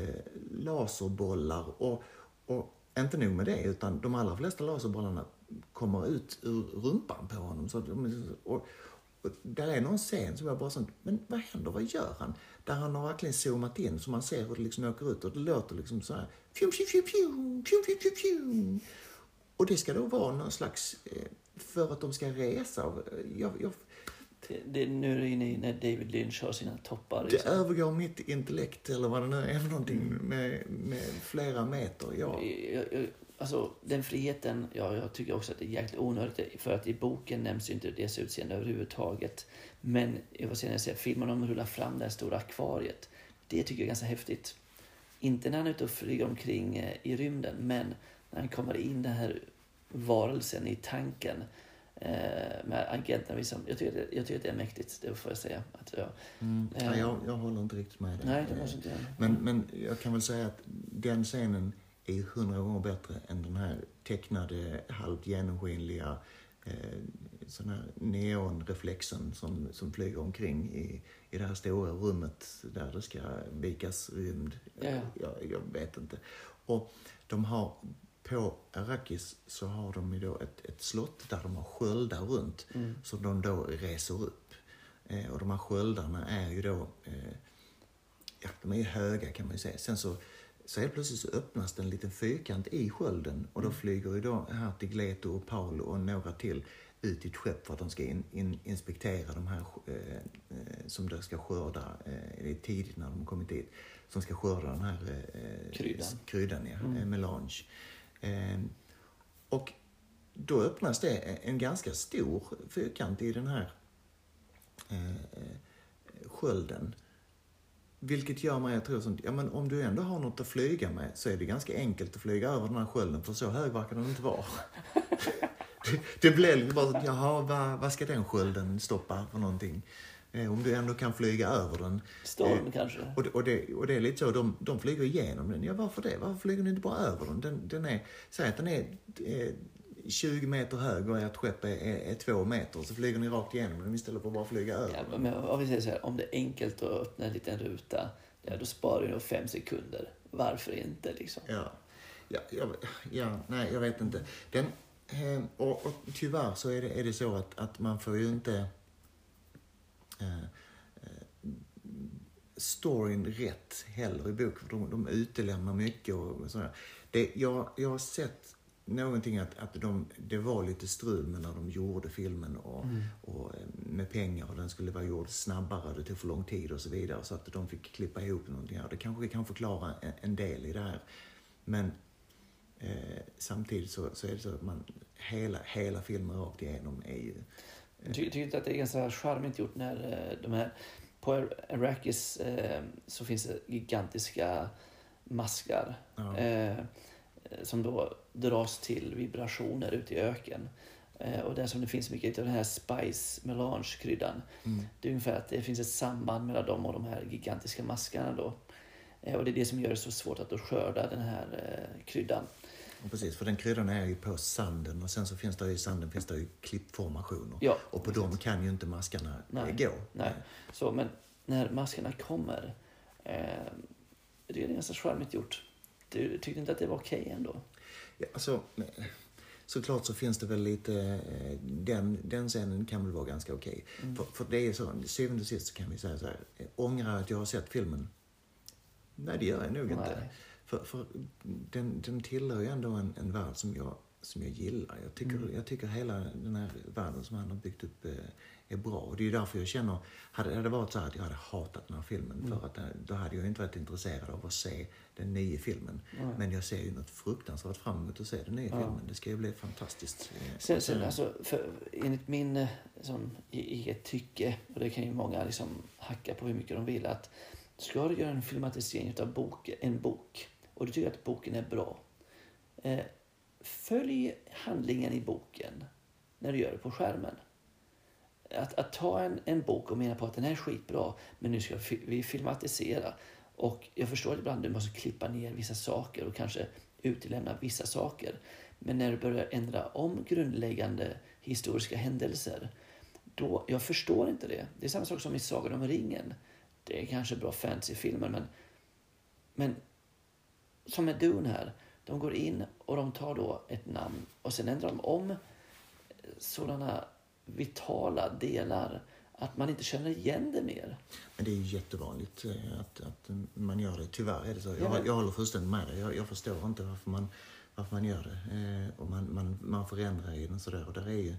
B: laserbollar och inte nog med det, utan de allra flesta laserbollarna kommer ut ur rumpan på honom. Och där är någon scen som jag bara sånt, men vad händer, vad gör han? Där han har verkligen zoomat in så man ser hur det liksom åker ut och det låter liksom så här fjum, fjum, fjum, fjum, fjum, fjum, fjum, fjum. Och det ska då vara någon slags för att de ska resa.
A: Det är nu inne i när David Lynch har sina toppar.
B: Det övergår mitt intellekt eller vad det nu är för någonting med flera meter. Ja.
A: Alltså den friheten, jag tycker också att det är jäkligt onödigt, för att i boken nämns ju inte deras utseende överhuvudtaget. Men jag vill säga filmen de rullar fram det här stora akvariet. Det tycker jag är ganska häftigt. Inte när han är ute och flyger omkring i rymden, men när han kommer in den här varelsen i tanken med agenterna. Jag tycker att det är mäktigt, det får jag säga.
B: Jag håller inte riktigt med dig.
A: Nej, det måste inte
B: men jag kan väl säga att den scenen är 100 gånger bättre än den här tecknade, halvt genomskinliga sån här neonreflexen som flyger omkring i det här stora rummet där det ska vikas rymd. Jag vet inte. Och de har på Arrakis så har de ju då ett slott där de har sköldar runt som de då reser upp. Och de här sköldarna är ju då de är ju höga kan man ju säga. Sen så helt plötsligt så öppnas det en liten fyrkant i skölden och då flyger ju då hertig Leto och Paolo och några till ut i ett skepp för att de ska inspektera de här som de ska skörda det är tidigt när de kommit dit, som ska skörda den här kryddan melange. Och då öppnas det en ganska stor fyrkant i den här skölden. Vilket gör mig, jag tror sånt, men om du ändå har något att flyga med så är det ganska enkelt att flyga över den här skölden, för så hög verkar den inte vara. Det blir liksom bara så, vad ska den skölden stoppa för någonting? Om du ändå kan flyga över den.
A: Storm kanske.
B: Och det är lite så, de flyger igenom den. Ja, varför det? Varför flyger ni inte bara över den? Den är, säg att den är 20 meter hög och ert skepp är 2 meter. Så flyger ni rakt igenom den istället för att bara flyga över.
A: Ja, men om vi säger så här, om det är enkelt att öppna en liten ruta, då sparar du nog 5 sekunder. Varför inte liksom?
B: Nej, jag vet inte. Och tyvärr så är det så att man får ju inte storyn rätt heller i boken. För de utelämnar mycket och sådär. Jag har sett någonting att det var lite strul med när de gjorde filmen och med pengar och den skulle vara gjord snabbare, det tog för lång tid och så vidare, så att de fick klippa ihop någonting här. Det kanske kan förklara en del i det här. Men samtidigt så är det så att hela filmen rakt igenom är ju...
A: Jag tycker inte att det är ganska charmigt gjort när de här... På Arrakis så finns det gigantiska maskar som då dras till vibrationer ute i öken. Och där som det finns mycket av den här spice melange-kryddan. Det är ungefär att det finns ett samband mellan dem och de här gigantiska maskarna då. Och det är det som gör det så svårt att då skörda den här kryddan.
B: Och precis, för den kryddan är ju på sanden och sen så finns det i sanden finns det ju klippformationer.
A: Ja,
B: och på dem kan ju inte maskarna gå.
A: Nej. Så, men när maskarna kommer, det är ganska charmigt gjort. Du tyckte inte att det var okej ändå?
B: Ja, alltså, såklart så finns det väl lite, den scenen kan väl vara ganska okej. För det är så, syvende och sist så kan vi säga så här, ångrar att jag har sett filmen? Nej, det gör jag nog inte. För den tillhör ju ändå en värld som jag gillar. Jag tycker hela den här världen som han har byggt upp är bra. Och det är därför jag känner, hade det varit så här att jag hade hatat den här filmen, för att då hade jag inte varit intresserad av att se den nya filmen. Men jag ser ju något fruktansvärt fram emot att se den nya filmen. Det ska ju bli fantastiskt.
A: Sen alltså, enligt min i ett tycke, och det kan ju många liksom hacka på hur mycket de vill, att ska du göra en filmatisering av en bok och du tycker att boken är bra, följ handlingen i boken när du gör det på skärmen. Att ta en bok och mena på att den är skitbra, men nu ska vi filmatisera. Och jag förstår att ibland du måste klippa ner vissa saker och kanske utelämna vissa saker. Men när du börjar ändra om grundläggande historiska händelser, då, jag förstår inte det. Det är samma sak som i Sagan om ringen. Det är kanske bra fantasyfilmer, men som med Dune här, de går in och de tar då ett namn och sen ändrar de om sådana vitala delar att man inte känner igen det mer. Men
B: det är ju jättevanligt att man gör det. Tyvärr är det så. Jag håller fullständigt med dig. Jag förstår inte varför man gör det. Och man förändrar i den sådär. Och där är ju...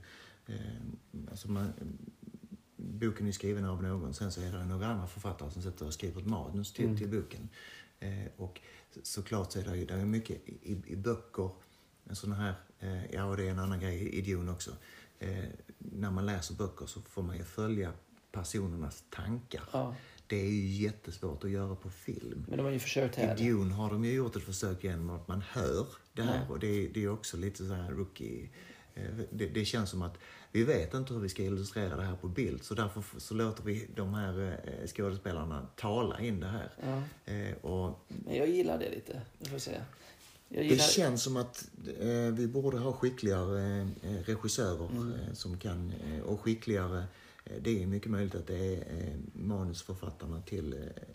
B: boken är skriven av någon. Sen så är det några andra författare som sätter och skriver ett manus till boken. Och såklart så är det mycket i böcker. Såna här... och det är en annan grej i Dune också. När man läser böcker så får man ju följa personernas tankar. Ja. Det är ju jättesvårt att göra på film.
A: Men de har ju försökt här.
B: I Dune har de ju gjort ett försök genom att man hör det här. Ja. Och det är också lite så här rookie. Det känns som att vi vet inte hur vi ska illustrera det här på bild. Så därför så låter vi de här skådespelarna tala in det här. Ja.
A: Men jag gillar det lite, jag får säga.
B: Det känns som att vi borde ha skickligare regissörer som kan, och skickligare, det är mycket möjligt att det är manusförfattarna till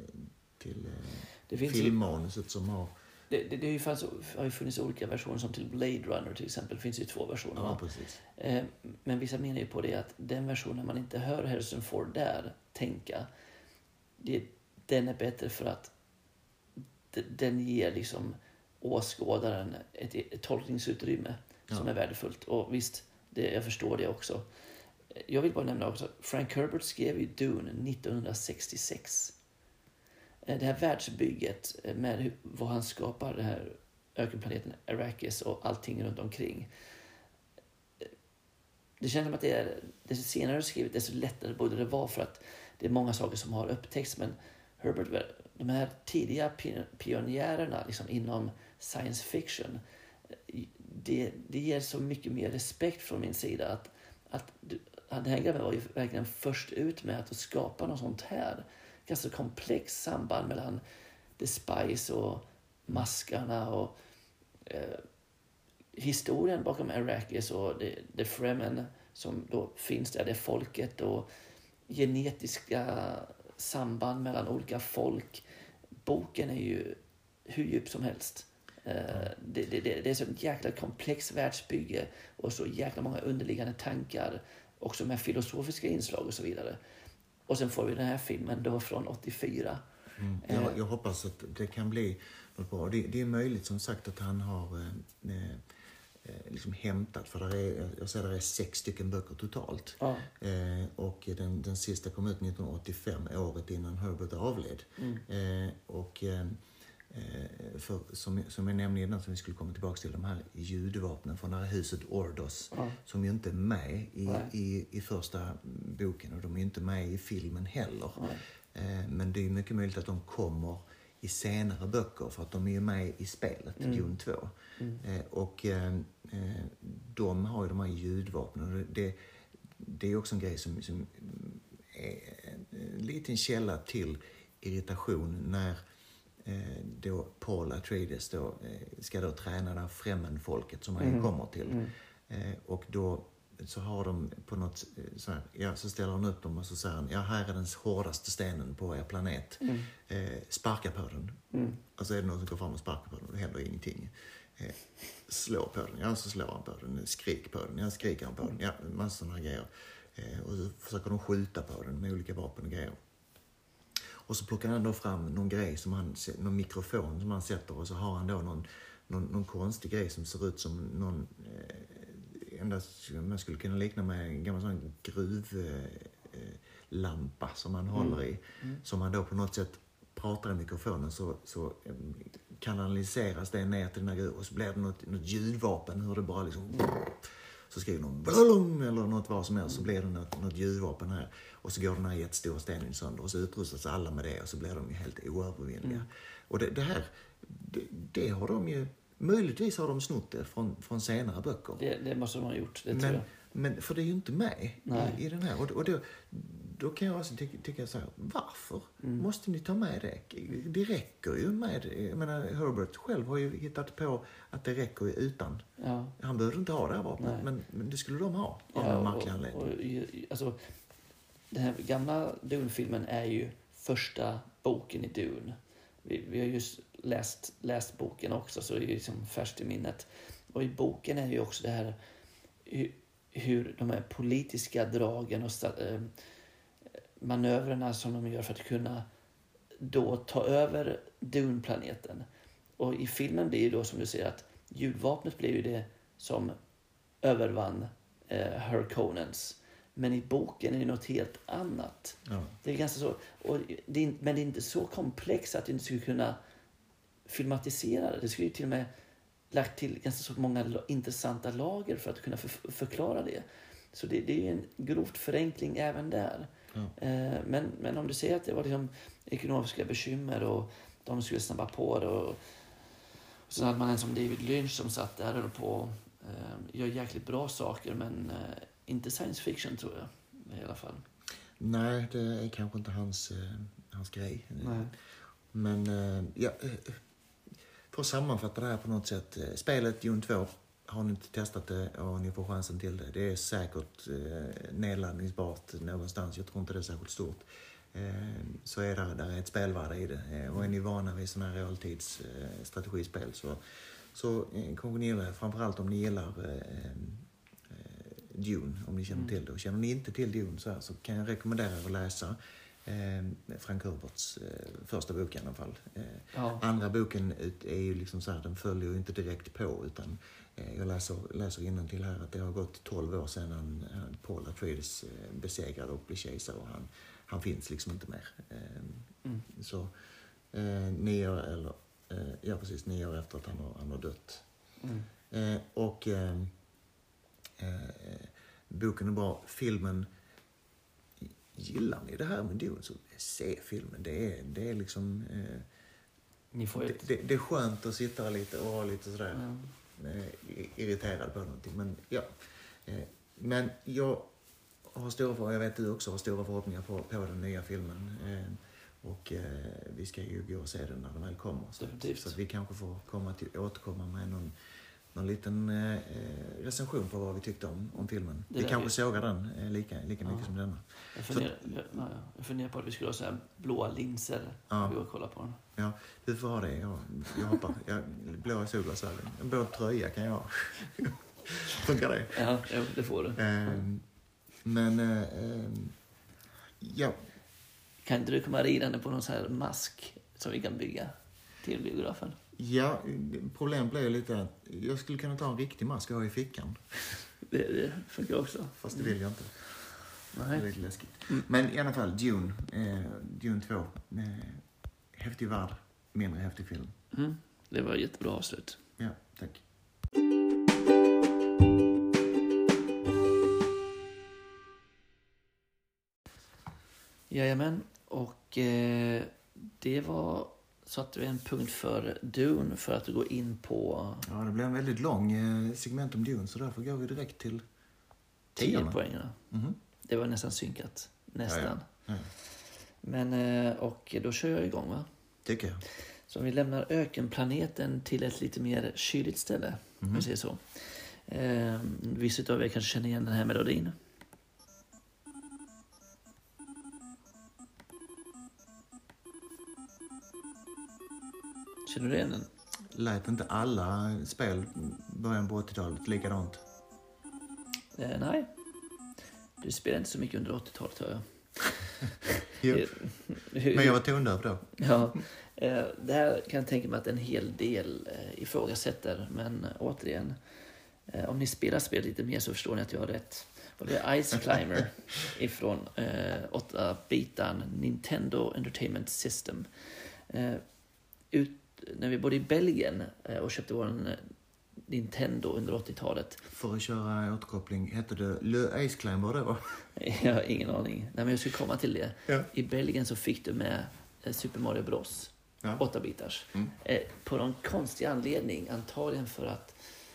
B: filmmanuset som har...
A: Det har ju funnits olika versioner, som till Blade Runner till exempel, finns ju 2 versioner.
B: Ja, precis.
A: Men vissa menar ju på det att den versionen man inte hör Harrison Ford där tänka, den är bättre för att den ger liksom åskådaren ett tolkningsutrymme som är värdefullt. Och visst, jag förstår det också. Jag vill bara nämna också, Frank Herbert skrev ju Dune 1966. Det här världsbygget med vad han skapar, den här ökenplaneten Arrakis och allting runt omkring. Det känns som att det senare skrivet, desto lättare borde det vara, för att det är många saker som har upptäckts. Men Herbert, de här tidiga pionjärerna liksom inom science fiction, det ger så mycket mer respekt från min sida att den här grabben var ju verkligen först ut med att skapa något sånt här ganska komplext samband mellan The Spice och maskarna och historien bakom Arrakis och det Fremen som då finns där, det folket och genetiska samband mellan olika folk. Boken är ju hur djup som helst. Det är så ett jäkla komplex världsbygge och så jäkla många underliggande tankar, också med filosofiska inslag och så vidare. Och sen får vi den här filmen då från 84.
B: Jag hoppas att det kan bli något bra. Det är möjligt som sagt att han har liksom hämtat, för där är 6 stycken böcker totalt.
A: Ja.
B: Och den sista kom ut 1985, året innan Herbert avled. För som jag nämnde innan, som vi skulle komma tillbaka till, de här ljudvapnen från det här huset Ordos, som ju inte är med i första boken, och de är ju inte med i filmen heller. Men det är mycket möjligt att de kommer i senare böcker, för att de är ju med i spelet, Dune 2. Och de har ju de här ljudvapnen. Det är också en grej som är en liten källa till irritation när då Paul Atreides då ska då träna det här Fremen-folket som han kommer till. Och då så har de på något så här, så ställer han upp dem och så säger han, här är den hårdaste stenen på er planet. Sparka på den. Och så är det någon som går fram och sparkar på den och det händer ingenting. Slå på den. Så slår han på den. Skrik på den. Skriker han på den. Massor sådana grejer. Och så försöker de skjuta på den med olika vapen och grejer. Och så plockar han då fram någon grej någon mikrofon som han sätter, och så har han då någon konstig grej som ser ut som någon endast man skulle kunna likna med en gammal sån gruvlampa som man håller i, som man då på något sätt pratar i mikrofonen, så kanaliseras det ner till den här gruvan, och så blir det något ljudvapen, hur det bara liksom, så skriver de blum eller något vad som helst, så blir det något ljudvapen här, och så går den här jättestora stenen sönder, och så utrustas alla med det, och så blir de ju helt oövervinnliga. Och det här det har de ju, möjligtvis har de snott det från senare böcker.
A: Det måste de ha gjort, det tror jag.
B: Men för det är ju inte med i den här. Och då kan jag också tycka så här, varför måste ni ta med det? Det räcker ju med, jag menar, Herbert själv har ju hittat på att det räcker ju utan. Ja. Han behöver inte ha det här vapnet, men det skulle de ha av en märklig anledning.
A: Alltså, den här gamla Dune-filmen är ju första boken i Dune. Vi har just läst boken också, så det är liksom färskt i minnet. Och i boken är ju också det här hur de här politiska dragen och manövrarna som de gör för att kunna då ta över Dune-planeten. Och i filmen blir ju då, som du säger, att ljudvapnet blir ju det som övervann Harkonnens. Men i boken är det något helt annat. Ja. Det är ganska så, men det är inte så komplext att du inte skulle kunna filmatisera det. Det skulle ju till och med lagt till ganska så många intressanta lager för att kunna förklara det. Så det är ju en grovt förenkling även där. Ja. Men om du säger att det var liksom ekonomiska bekymmer och de skulle snabba på det, och så hade man en som David Lynch som satt där och på gör jäkligt bra saker, men inte science fiction, tror jag i alla fall.
B: Nej, det är kanske inte hans grej.
A: Nej.
B: Men för att sammanfatta det här på något sätt. Spelet Dune 2, har ni inte testat det och ni får chansen till det. Det är säkert nedladdningsbart någonstans. Jag tror inte det är särskilt stort. Så är där är ett spelvärde i det. Och är ni vana vid sådana här realtidsstrategispel så kommer ni gilla det. Framförallt om ni gillar Dune, om ni känner till det. Och känner ni inte till Dune så kan jag rekommendera att läsa Frank Herberts första bok i alla fall. Andra boken är ju liksom så här, den följer ju inte direkt på, utan jag läser innantill här att det har gått 12 år sedan Paul Atreides besegrade och blev kejsare, och han finns liksom inte mer. Så 9 år 9 år efter att han har dött. Boken är bra. Filmen, gillar ni det här med Dune, så se filmen. Det är liksom det är skönt att sitta lite och vara lite sådär irriterad på någonting, men men jag jag vet du också har stora förhoppningar på den nya filmen, och vi ska ju gå och se den när den väl kommer, så att vi kanske får återkomma med någon liten recension på vad vi tyckte om filmen. Vi kanske sågar den lika mycket som denna.
A: Jag funderar på att vi skulle ha så här blåa linser när vi går och kollar på den.
B: Ja, du får ha det. Jag hoppar. Blåa solglasögon. En blå tröja kan jag ha. Funkar det?
A: Ja, det får du.
B: Ja.
A: Kan inte du komma ridande på någon sån här mask som vi kan bygga till biografen?
B: Ja, problemet blir ju lite att jag skulle kunna ta en riktig mask och ha i fickan.
A: Det funkar också.
B: Fast det vill jag inte.
A: Nej.
B: Det är lite läskigt. Men i alla fall, Dune 2. Häftig värld, mindre häftig film.
A: Det var ett jättebra avslut.
B: Ja, tack.
A: Jajamän, och det var så att det är en punkt för Dune för att gå in på...
B: Ja, det blev en väldigt lång segment om Dune, så därför går vi direkt till
A: 10 poängerna.
B: Mm-hmm.
A: Det var nästan synkat. Nästan.
B: Ja.
A: Men, och då kör jag igång, va?
B: Tycker jag.
A: Så vi lämnar ökenplaneten till ett lite mer kyligt ställe. Om vi säger så. Vissa av er kanske känner igen den här melodin. Känner du igen den?
B: Lät inte alla spel början på 80-talet likadant?
A: Nej. Du spelar inte så mycket under 80-talet, hör jag.
B: Jo. Men jag var tondöv då.
A: Ja, det här kan jag tänka mig att en hel del ifrågasätter. Men återigen, om ni spelar spel lite mer så förstår ni att jag har rätt. Och det är Ice Climber ifrån 8-bitan Nintendo Entertainment System. När vi bodde i Belgien och köpte vår Nintendo under 80-talet.
B: För att köra återkoppling, hette det Le Ice Climber då?
A: Jag har ingen aning. Nej, men jag skulle komma till det.
B: Ja.
A: I Belgien så fick du med Super Mario Bros. 8-bitars. På någon konstig anledning, antagligen för att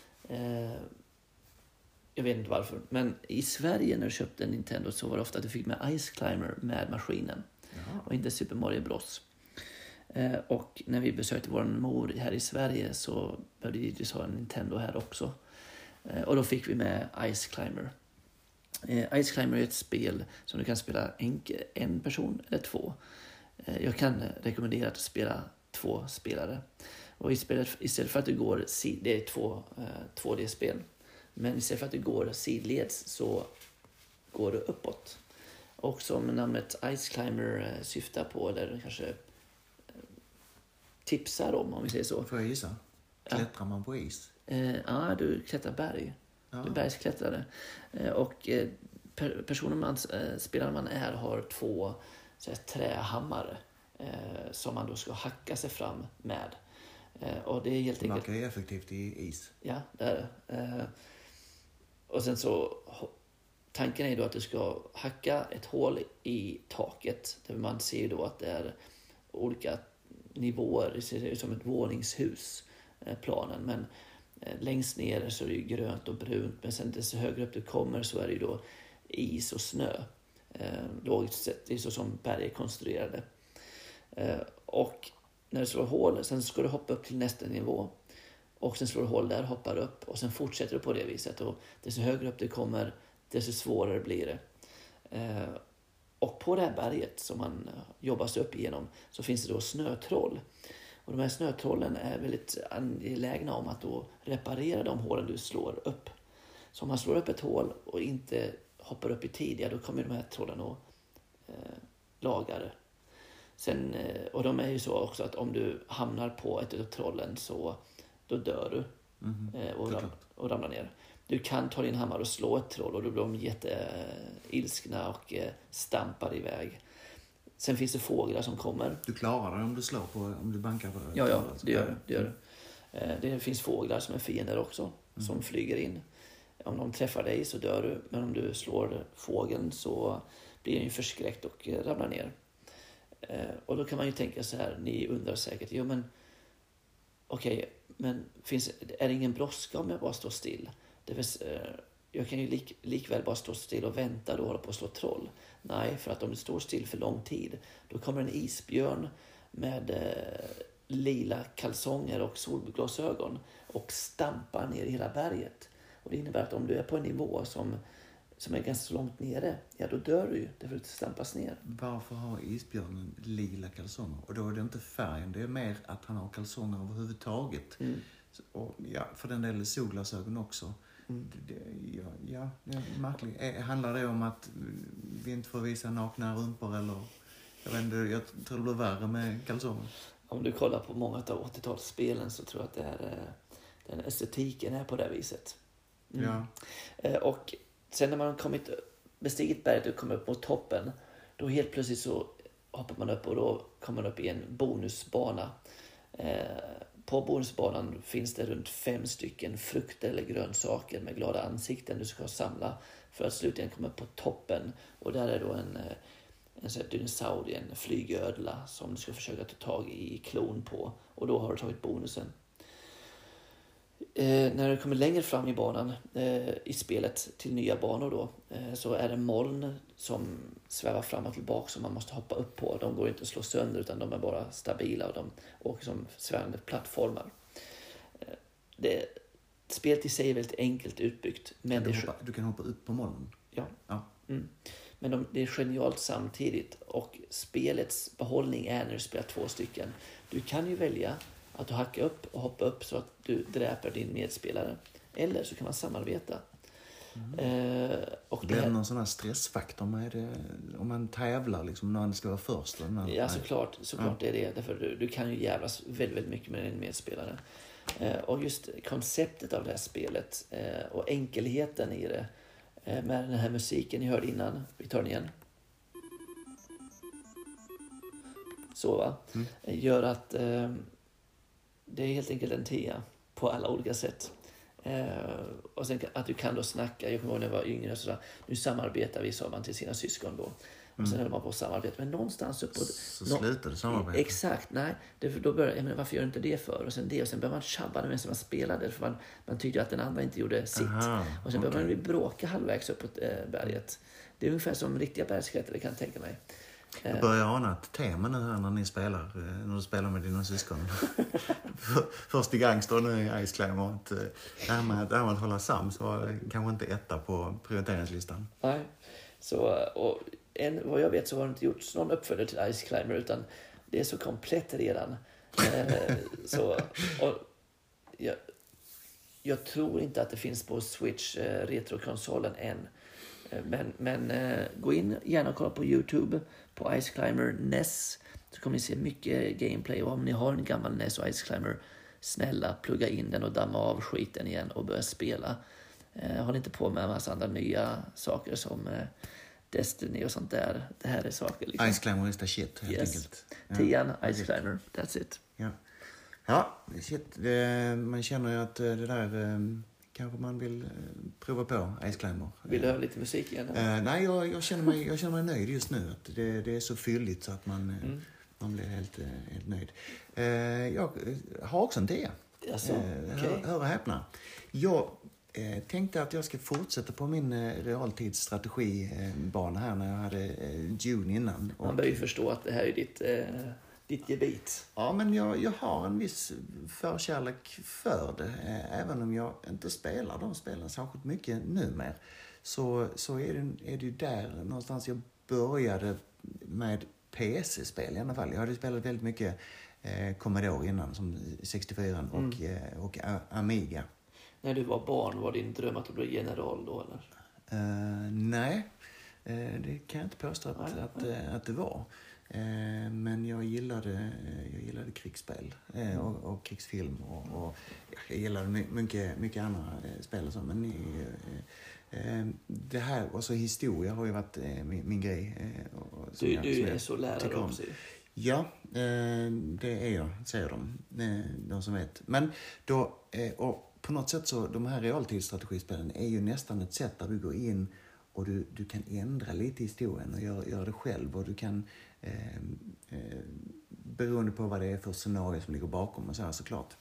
A: jag vet inte varför, men i Sverige när du köpte en Nintendo så var det ofta att du fick med Ice Climber med maskinen. Och inte Super Mario Bros. Och när vi besökte vår mor här i Sverige så behövde vi givetvis ha en Nintendo här också. Och då fick vi med Ice Climber. Ice Climber är ett spel som du kan spela en person eller 2. Jag kan rekommendera att spela 2 spelare. Och istället för att du går det är 2D-spel. Men istället för att du går sidleds så går du uppåt. Och som namnet Ice Climber syftar på, eller kanske tipsar om vi säger så.
B: Får jag gissa? Klättrar man på is?
A: Ja, du klättrar berg. Du är bergsklättrare. Och spelaren man är har 2 trähammare som man då ska hacka sig fram med. Och det är helt enkelt...
B: Det verkar effektivt i is.
A: Ja, det är det. Och sen så... Tanken är då att du ska hacka ett hål i taket. Där man ser då att det är olika nivåer. Det ser ut som ett våningshus, planen. Men längst ner så är det ju grönt och brunt. Men sen desto högre upp du kommer så är det ju då is och snö. Logiskt sett, det är så som berg är konstruerade. Och när du slår hål, sen ska du hoppa upp till nästa nivå. Och sen slår du hål där, hoppar upp. Och sen fortsätter du på det viset. Och desto högre upp du kommer, desto svårare blir det. Och på det här berget som man jobbar sig upp igenom så finns det då snötroll. Och de här snötrollen är väldigt angelägna om att då reparera de hålen du slår upp. Så om man slår upp ett hål och inte hoppar upp i tid, då kommer de här trollen att laga det. Sen, och de är ju så också att om du hamnar på ett av trollen så då dör du och ramlar ner. Du kan ta din hammare och slå ett troll och då blir de jätteilskna och stampar iväg. Sen finns det fåglar som kommer.
B: Du klarar det om du slår på, om du bankar på det?
A: Ja, det gör du. Det finns fåglar som är fiender också, som flyger in. Om de träffar dig så dör du, men om du slår fågeln så blir den förskräckt och ramlar ner. Och då kan man ju tänka så här, ni undrar säkert, men är det ingen brådska om jag bara står still? Jag kan ju likväl bara stå still och vänta och hålla på att slå troll. Nej, för att om du står still för lång tid, då kommer en isbjörn med lila kalsonger och solglasögon och stampar ner i hela berget. Och det innebär att om du är på en nivå som är ganska så långt nere, ja då dör du ju därför att du stampas ner.
B: Varför har isbjörnen lila kalsonger? Och då är det inte färgen, det är mer att han har kalsonger överhuvudtaget. Och ja, för den delen solglasögon också. Det är märkligt. Handlar det om att vi inte får visa nakna rumpor eller? Jag vet inte, jag tror det blir värre med kalsonger.
A: Om du kollar på många av 80-talsspelen så tror jag att det är, den estetiken är på det viset.
B: Ja.
A: Och sen när man har bestigit berget och kommer upp mot toppen, då helt plötsligt så hoppar man upp och då kommer man upp i en bonusbana. På bonusbanan finns det runt 5 stycken frukter eller grönsaker med glada ansikten du ska samla för att slutligen komma upp på toppen. Och där är då en sån här dinosaurie, en flygödla som du ska försöka ta tag i klon på. Och då har du tagit bonusen. När du kommer längre fram i banan i spelet till nya banor då, så är det moln som svävar fram och tillbaka som man måste hoppa upp på. De går inte att slå sönder utan de är bara stabila och de åker som svävande plattformar. Spelet i sig är väldigt enkelt utbyggt. Men
B: du kan hoppa upp på molnen?
A: Ja. Men det är genialt samtidigt och spelets behållning är när du spelar 2 stycken. Du kan ju välja att du hackar upp och hoppar upp så att du dräper din medspelare. Eller så kan man samarbeta.
B: Och det är någon sån här stressfaktor med det, om man tävlar liksom, när man ska vara först.
A: Ja, såklart är det. Därför du kan ju jävlas väldigt, väldigt mycket med din medspelare. Och just konceptet av det här spelet och enkelheten i det med den här musiken ni hörde innan. Vi tar den igen. Så va? Gör att det är helt enkelt en 10 på alla olika sätt. Och sen att du kan då snacka. Jag kommer ihåg när jag var yngre så nu samarbetar vi, sa man till sina syskon då. Och sen höll man på att samarbeta. Men någonstans uppåt...
B: Så slutade samarbetet.
A: Exakt, nej. Då började jag, varför gör du inte det för? Och sen började man tjabba medan man spelade. För man tyckte att den andra inte gjorde sitt. Och sen började man bråka halvvägs uppåt berget. Det är ungefär som riktiga bergsklättrare, kan jag tänka mig.
B: Jag börjar ana ett tema nu här när du spelar med dina syskon. Först i Gangster och nu i Ice Climber. Det här med att hålla sams var kanske inte etta på prioriteringslistan.
A: Nej, vad jag vet så har det inte gjorts någon uppföljare till Ice Climber utan det är så komplett redan. Jag tror inte att det finns på Switch retrokonsolen än. Men gå in gärna och kolla på YouTube på Ice Climber NES så kommer ni se mycket gameplay. Och om ni har en gammal NES och Ice Climber, snälla plugga in den och damma av skiten igen och börja spela. Håll inte på med en massa andra nya saker som Destiny och sånt där. Det här är saker liksom.
B: Ice Climber is the shit, helt enkelt.
A: 10 Ice Climber, that's it.
B: Ja, shit. Man känner ju att det där... Kanske man vill prova på Ice Climber.
A: Vill du höra lite musik igen?
B: Nej, jag känner mig nöjd just nu. Att det är så fylligt så att man blir helt nöjd. Jag har också en 10. Hör och häpna. Jag tänkte att jag ska fortsätta på min realtidsstrategibana här när jag hade Dune innan.
A: Man bör ju förstå att det här är ditt gebit.
B: Ja, men jag har en viss förkärlek för det. Även om jag inte spelar de spelen särskilt mycket numera. Så är det ju där någonstans jag började med PC-spel i alla fall. Jag hade spelat väldigt mycket Commodore innan, som 64 och Amiga.
A: När du var barn, var din dröm att bli general då, eller?
B: Nej, det kan jag inte påstå att det var. Men jag gillade krigsspel och krigsfilm och jag gillade mycket andra spel och så, men det här och så historia har ju varit min grej.
A: Du är så lärare också.
B: Ja, det är jag, säger de som vet. Men då, och på något sätt så, de här realtidsstrategispelen är ju nästan ett sätt där du går in och du kan ändra lite i historien och göra det själv. Och du kan, beroende på vad det är för scenario som ligger bakom och så här, såklart.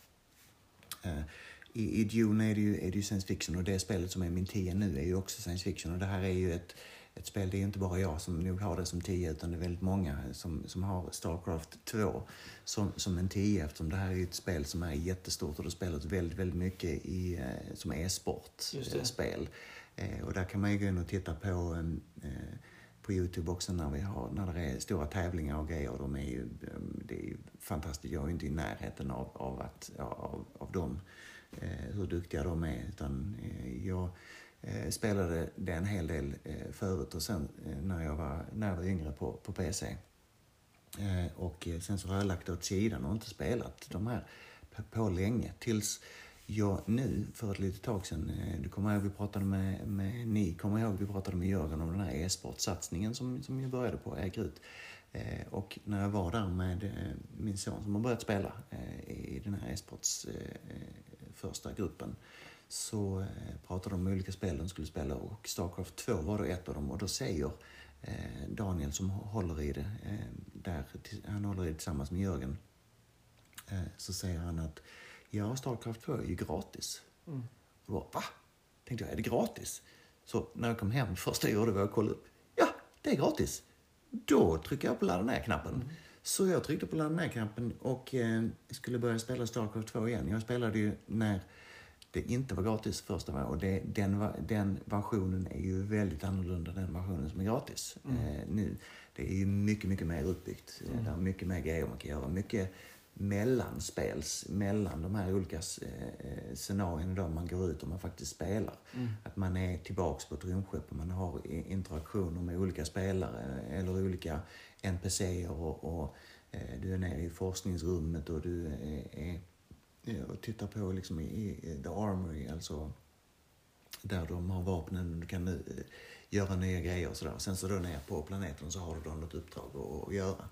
B: I Dune är det ju science fiction, och det spelet som är min 10 nu är ju också science fiction. Och det här är ju ett spel. Det är inte bara jag som nog har det som 10, utan det är väldigt många som har StarCraft 2 som en 10, eftersom det här är ett spel som är jättestort och det spelas väldigt, väldigt mycket som e-sportspel. Och där kan man ju gå in och titta på YouTube också när det är stora tävlingar och grejer. Det är ju fantastiskt. Jag är inte i närheten av dem, hur duktiga de är, utan jag spelade det en hel del förut och sen när jag var yngre på PC. Och sen så har jag lagt åt sidan och inte spelat de här på länge, tills jag nu för ett litet tag sedan, du kommer ihåg vi pratade vi pratade med Jörgen om den här e-sportsatsningen som ju började på Ägrut. Och när jag var där med min son som har börjat spela i den här e-sports första gruppen, så pratade de om olika spel de skulle spela, och StarCraft 2 var då ett av dem. Och då säger Daniel som håller i det, han håller i det tillsammans med Jörgen, så säger han att StarCraft 2 är ju gratis. Och då, va? Tänkte jag, är det gratis? Så när jag kom hem, första jag gjorde var att kolla upp. Ja, det är gratis. Då trycker jag på ladda ner-knappen. Så jag tryckte på ladda ner-knappen och skulle börja spela StarCraft 2 igen. Jag spelade ju när det inte var gratis första gången. Och den versionen är ju väldigt annorlunda än den versionen som är gratis nu. Det är ju mycket, mycket mer utbyggt. Det är mycket mer grejer man kan göra. Mycket mellanspels mellan de här olika scenarierna där man går ut och man faktiskt spelar. Att man är tillbaks på ett rymdskepp och man har interaktioner med olika spelare eller olika NPCer och du är nere i forskningsrummet och du är och tittar på liksom i The Armory, alltså där de har vapnen och du kan göra nya grejer och sådär. Sen så då ner på planeten så har du då något uppdrag att göra.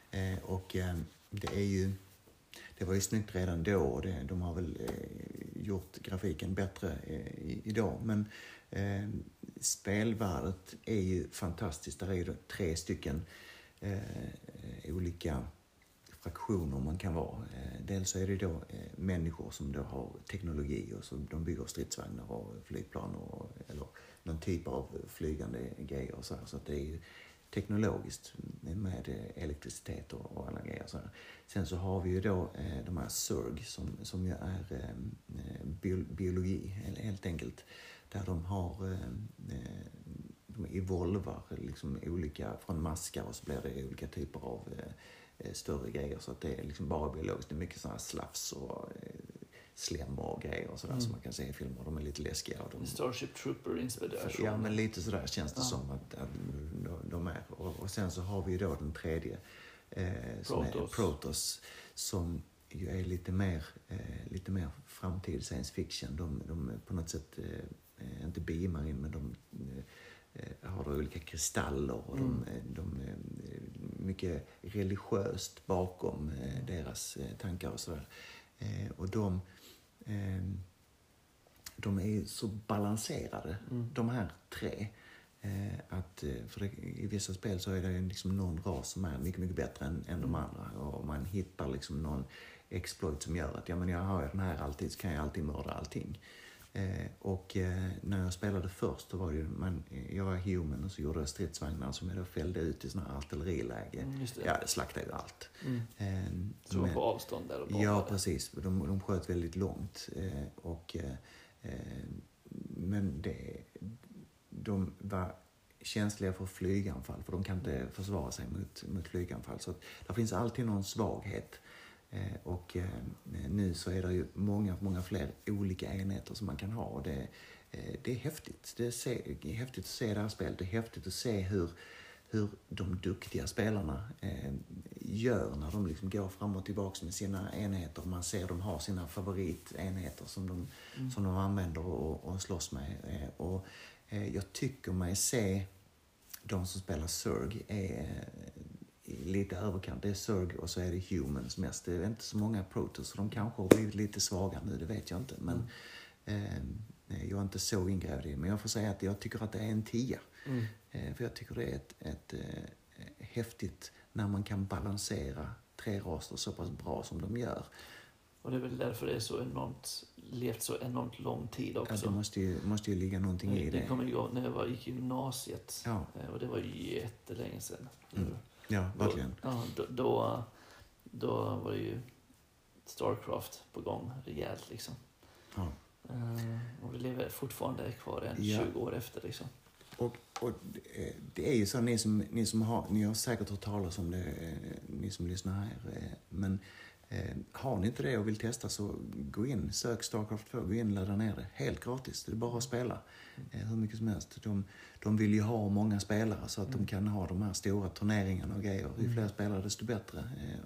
B: Det var ju snyggt redan då och de har väl gjort grafiken bättre idag. Men spelvärdet är ju fantastiskt. Där är ju 3 stycken olika fraktioner man kan vara. Dels så är det då människor som då har teknologi och så de bygger stridsvagnar och flygplan eller någon typ av flygande grejer och så här. Så att det är ju teknologiskt med elektricitet och alla grejer. Så här. Sen så har vi ju då de här Zerg som ju är biologi helt enkelt. Där de har de evolvar liksom olika från maskar och så blir det olika typer av större grejer, så att det är liksom bara biologiskt. Det är mycket sådana här slafs och slem och grejer och sådär som man kan se i filmer. De är lite läskiga.
A: Starship Trooper-inspiration.
B: Ja, men lite sådär känns det som att de är. Och sen så har vi då den tredje som är Protoss, som ju är lite mer framtid science fiction. De på något sätt inte beamar in, men de har då olika kristaller och de är mycket religiöst bakom deras tankar och sådär. Och de är ju så balanserade, de här 3. För i vissa spel så är det liksom någon ras som är mycket, mycket bättre än de andra. Och man hittar liksom någon exploit som gör att jag har den här alltid, så kan jag alltid mörda allting. Och när jag spelade först så var det ju, jag var human och så gjorde jag stridsvagnar som jag då fällde ut i sådana här artilleriläge. Det slaktade ju allt.
A: Så var på avstånd där och bara.
B: Ja, precis. De sköt väldigt långt. Men de var känsliga för flyganfall, för de kan inte försvara sig mot flyganfall. Så att det finns alltid någon svaghet. Och nu så är det ju många fler olika enheter som man kan ha, och det är häftigt. Det är häftigt att se det här spelet. Det är häftigt att se hur de duktiga spelarna gör när de liksom går fram och tillbaka med sina enheter. Man ser de har sina favoritenheter som de använder och slåss med. Och jag tycker mig se de som spelar Zerg är lite överkant. Det är Zerg och så är det Humans mest. Det är inte så många Protoss, så de kanske har blivit lite svaga nu, det vet jag inte. Men jag är inte så ingrävd i det. Men jag får säga att jag tycker att det är en 10. För jag tycker det är ett häftigt när man kan balansera 3 raster så pass bra som de gör.
A: Och det är väl därför det är så enormt, levt så enormt lång tid också.
B: Ja, det måste ju ligga någonting i det.
A: Det kommer igång när jag gick i gymnasiet.
B: Ja.
A: Och det var ju jättelänge sedan.
B: Ja, verkligen.
A: Då var det ju Starcraft på gång rejält liksom.
B: Ja.
A: Och vi lever fortfarande kvar 20 år efter liksom.
B: Och det är ju så, ni har säkert hört talas om det, ni som lyssnar här. Men har ni inte det och vill testa, så gå in, sök Starcraft 2, gå in och ladda ner det. Helt gratis, det är bara att spela hur mycket som helst. De vill ju ha många spelare så att de kan ha de här stora turneringarna och grejer. Ju fler spelare desto bättre.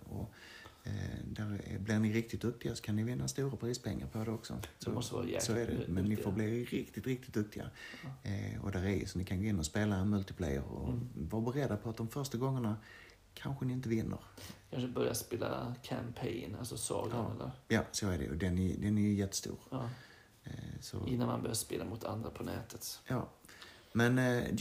B: Där blir ni riktigt duktiga så kan ni vinna stora prispengar på det också. Så är det, men ni får bli riktigt, riktigt duktiga. Och där är så ni kan gå in och spela en multiplayer och vara beredda på att de första gångerna kanske ni inte vinner.
A: Kanske börja spela campaign, alltså sagan eller?
B: Ja, så är det. Och den är ju jättestor.
A: Ja. Innan man börjar spela mot andra på nätet.
B: Ja. Men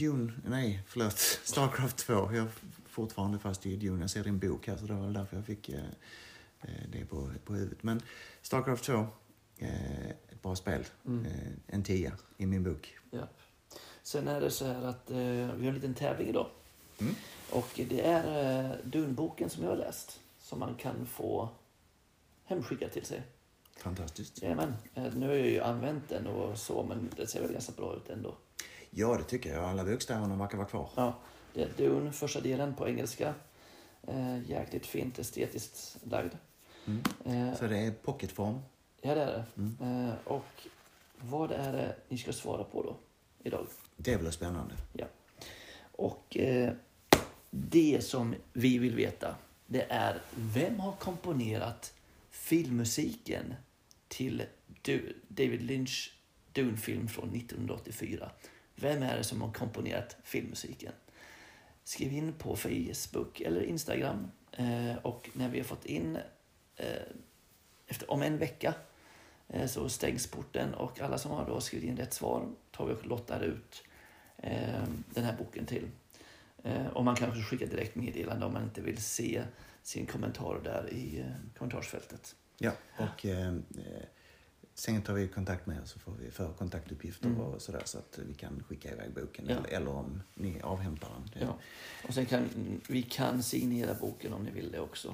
B: Starcraft 2. Jag är fortfarande fast i Dune. Jag ser din bok här, så det var väl därför jag fick det på huvudet. Men Starcraft 2, ett bra spel. En 10 i min bok.
A: Ja. Sen är det så här att vi har en liten tävling idag. Och det är Dune-boken som jag har läst, som man kan få hemskickad till sig.
B: Fantastiskt.
A: Jajamän. Nu har jag ju använt den och så, men det ser väl ganska bra ut ändå.
B: Ja, det tycker jag. Alla bokstäverna verkar vara kvar.
A: Ja, det är Dune, första delen på engelska. Jäkligt fint, estetiskt lagd.
B: Så det är pocketform?
A: Ja, det är det. Och vad är det ni ska svara på då idag?
B: Det är väl spännande.
A: Ja. Och det som vi vill veta, det är: vem har komponerat filmmusiken till David Lynch Dune-film från 1984? Vem är det som har komponerat filmmusiken? Skriv in på Facebook eller Instagram. Och när vi har fått in om en vecka så stängs porten, och alla som har då skrivit in rätt svar tar vi och lottar ut den här boken till. Och man kan också skicka direkt meddelande om man inte vill se sin kommentar där i kommentarsfältet.
B: Ja, och sen tar vi kontakt med er, så får vi för kontaktuppgifter och sådär, så att vi kan skicka iväg boken eller om ni avhämtar den.
A: Ja. Och sen vi kan signera boken om ni vill det också.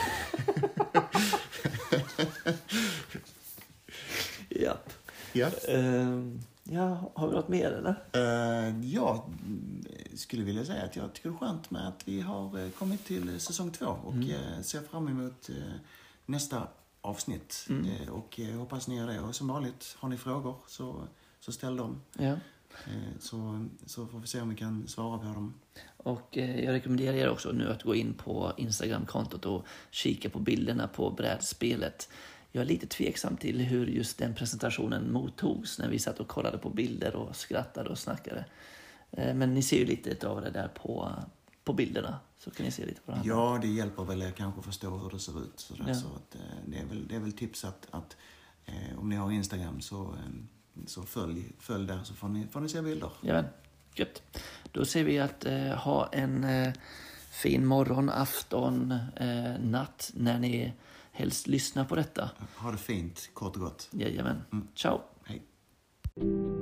A: Japp.
B: Ja.
A: Ja, har vi något mer eller?
B: Jag skulle vilja säga att jag tycker det är skönt med att vi har kommit till säsong 2 och ser fram emot nästa avsnitt. Och hoppas ni gör det. Och som vanligt, har ni frågor så ställ dem.
A: Ja.
B: Så får vi se om vi kan svara på dem.
A: Och jag rekommenderar er också nu att gå in på Instagram-kontot och kika på bilderna på brädspelet. Jag är lite tveksam till hur just den presentationen mottogs när vi satt och kollade på bilder och skrattade och snackade. Men ni ser ju lite av det där på bilderna, så kan ni se lite på det här.
B: Ja, det hjälper väl kanske att förstå hur det ser ut. Så att, det är väl tips att om ni har Instagram så följ där, så får ni se bilder.
A: Ja, gött. Då ser vi att ha en fin morgon, afton, natt när ni helst lyssnar på detta.
B: Ha det fint, kort och gott.
A: Jajamän. Ciao.
B: Hej.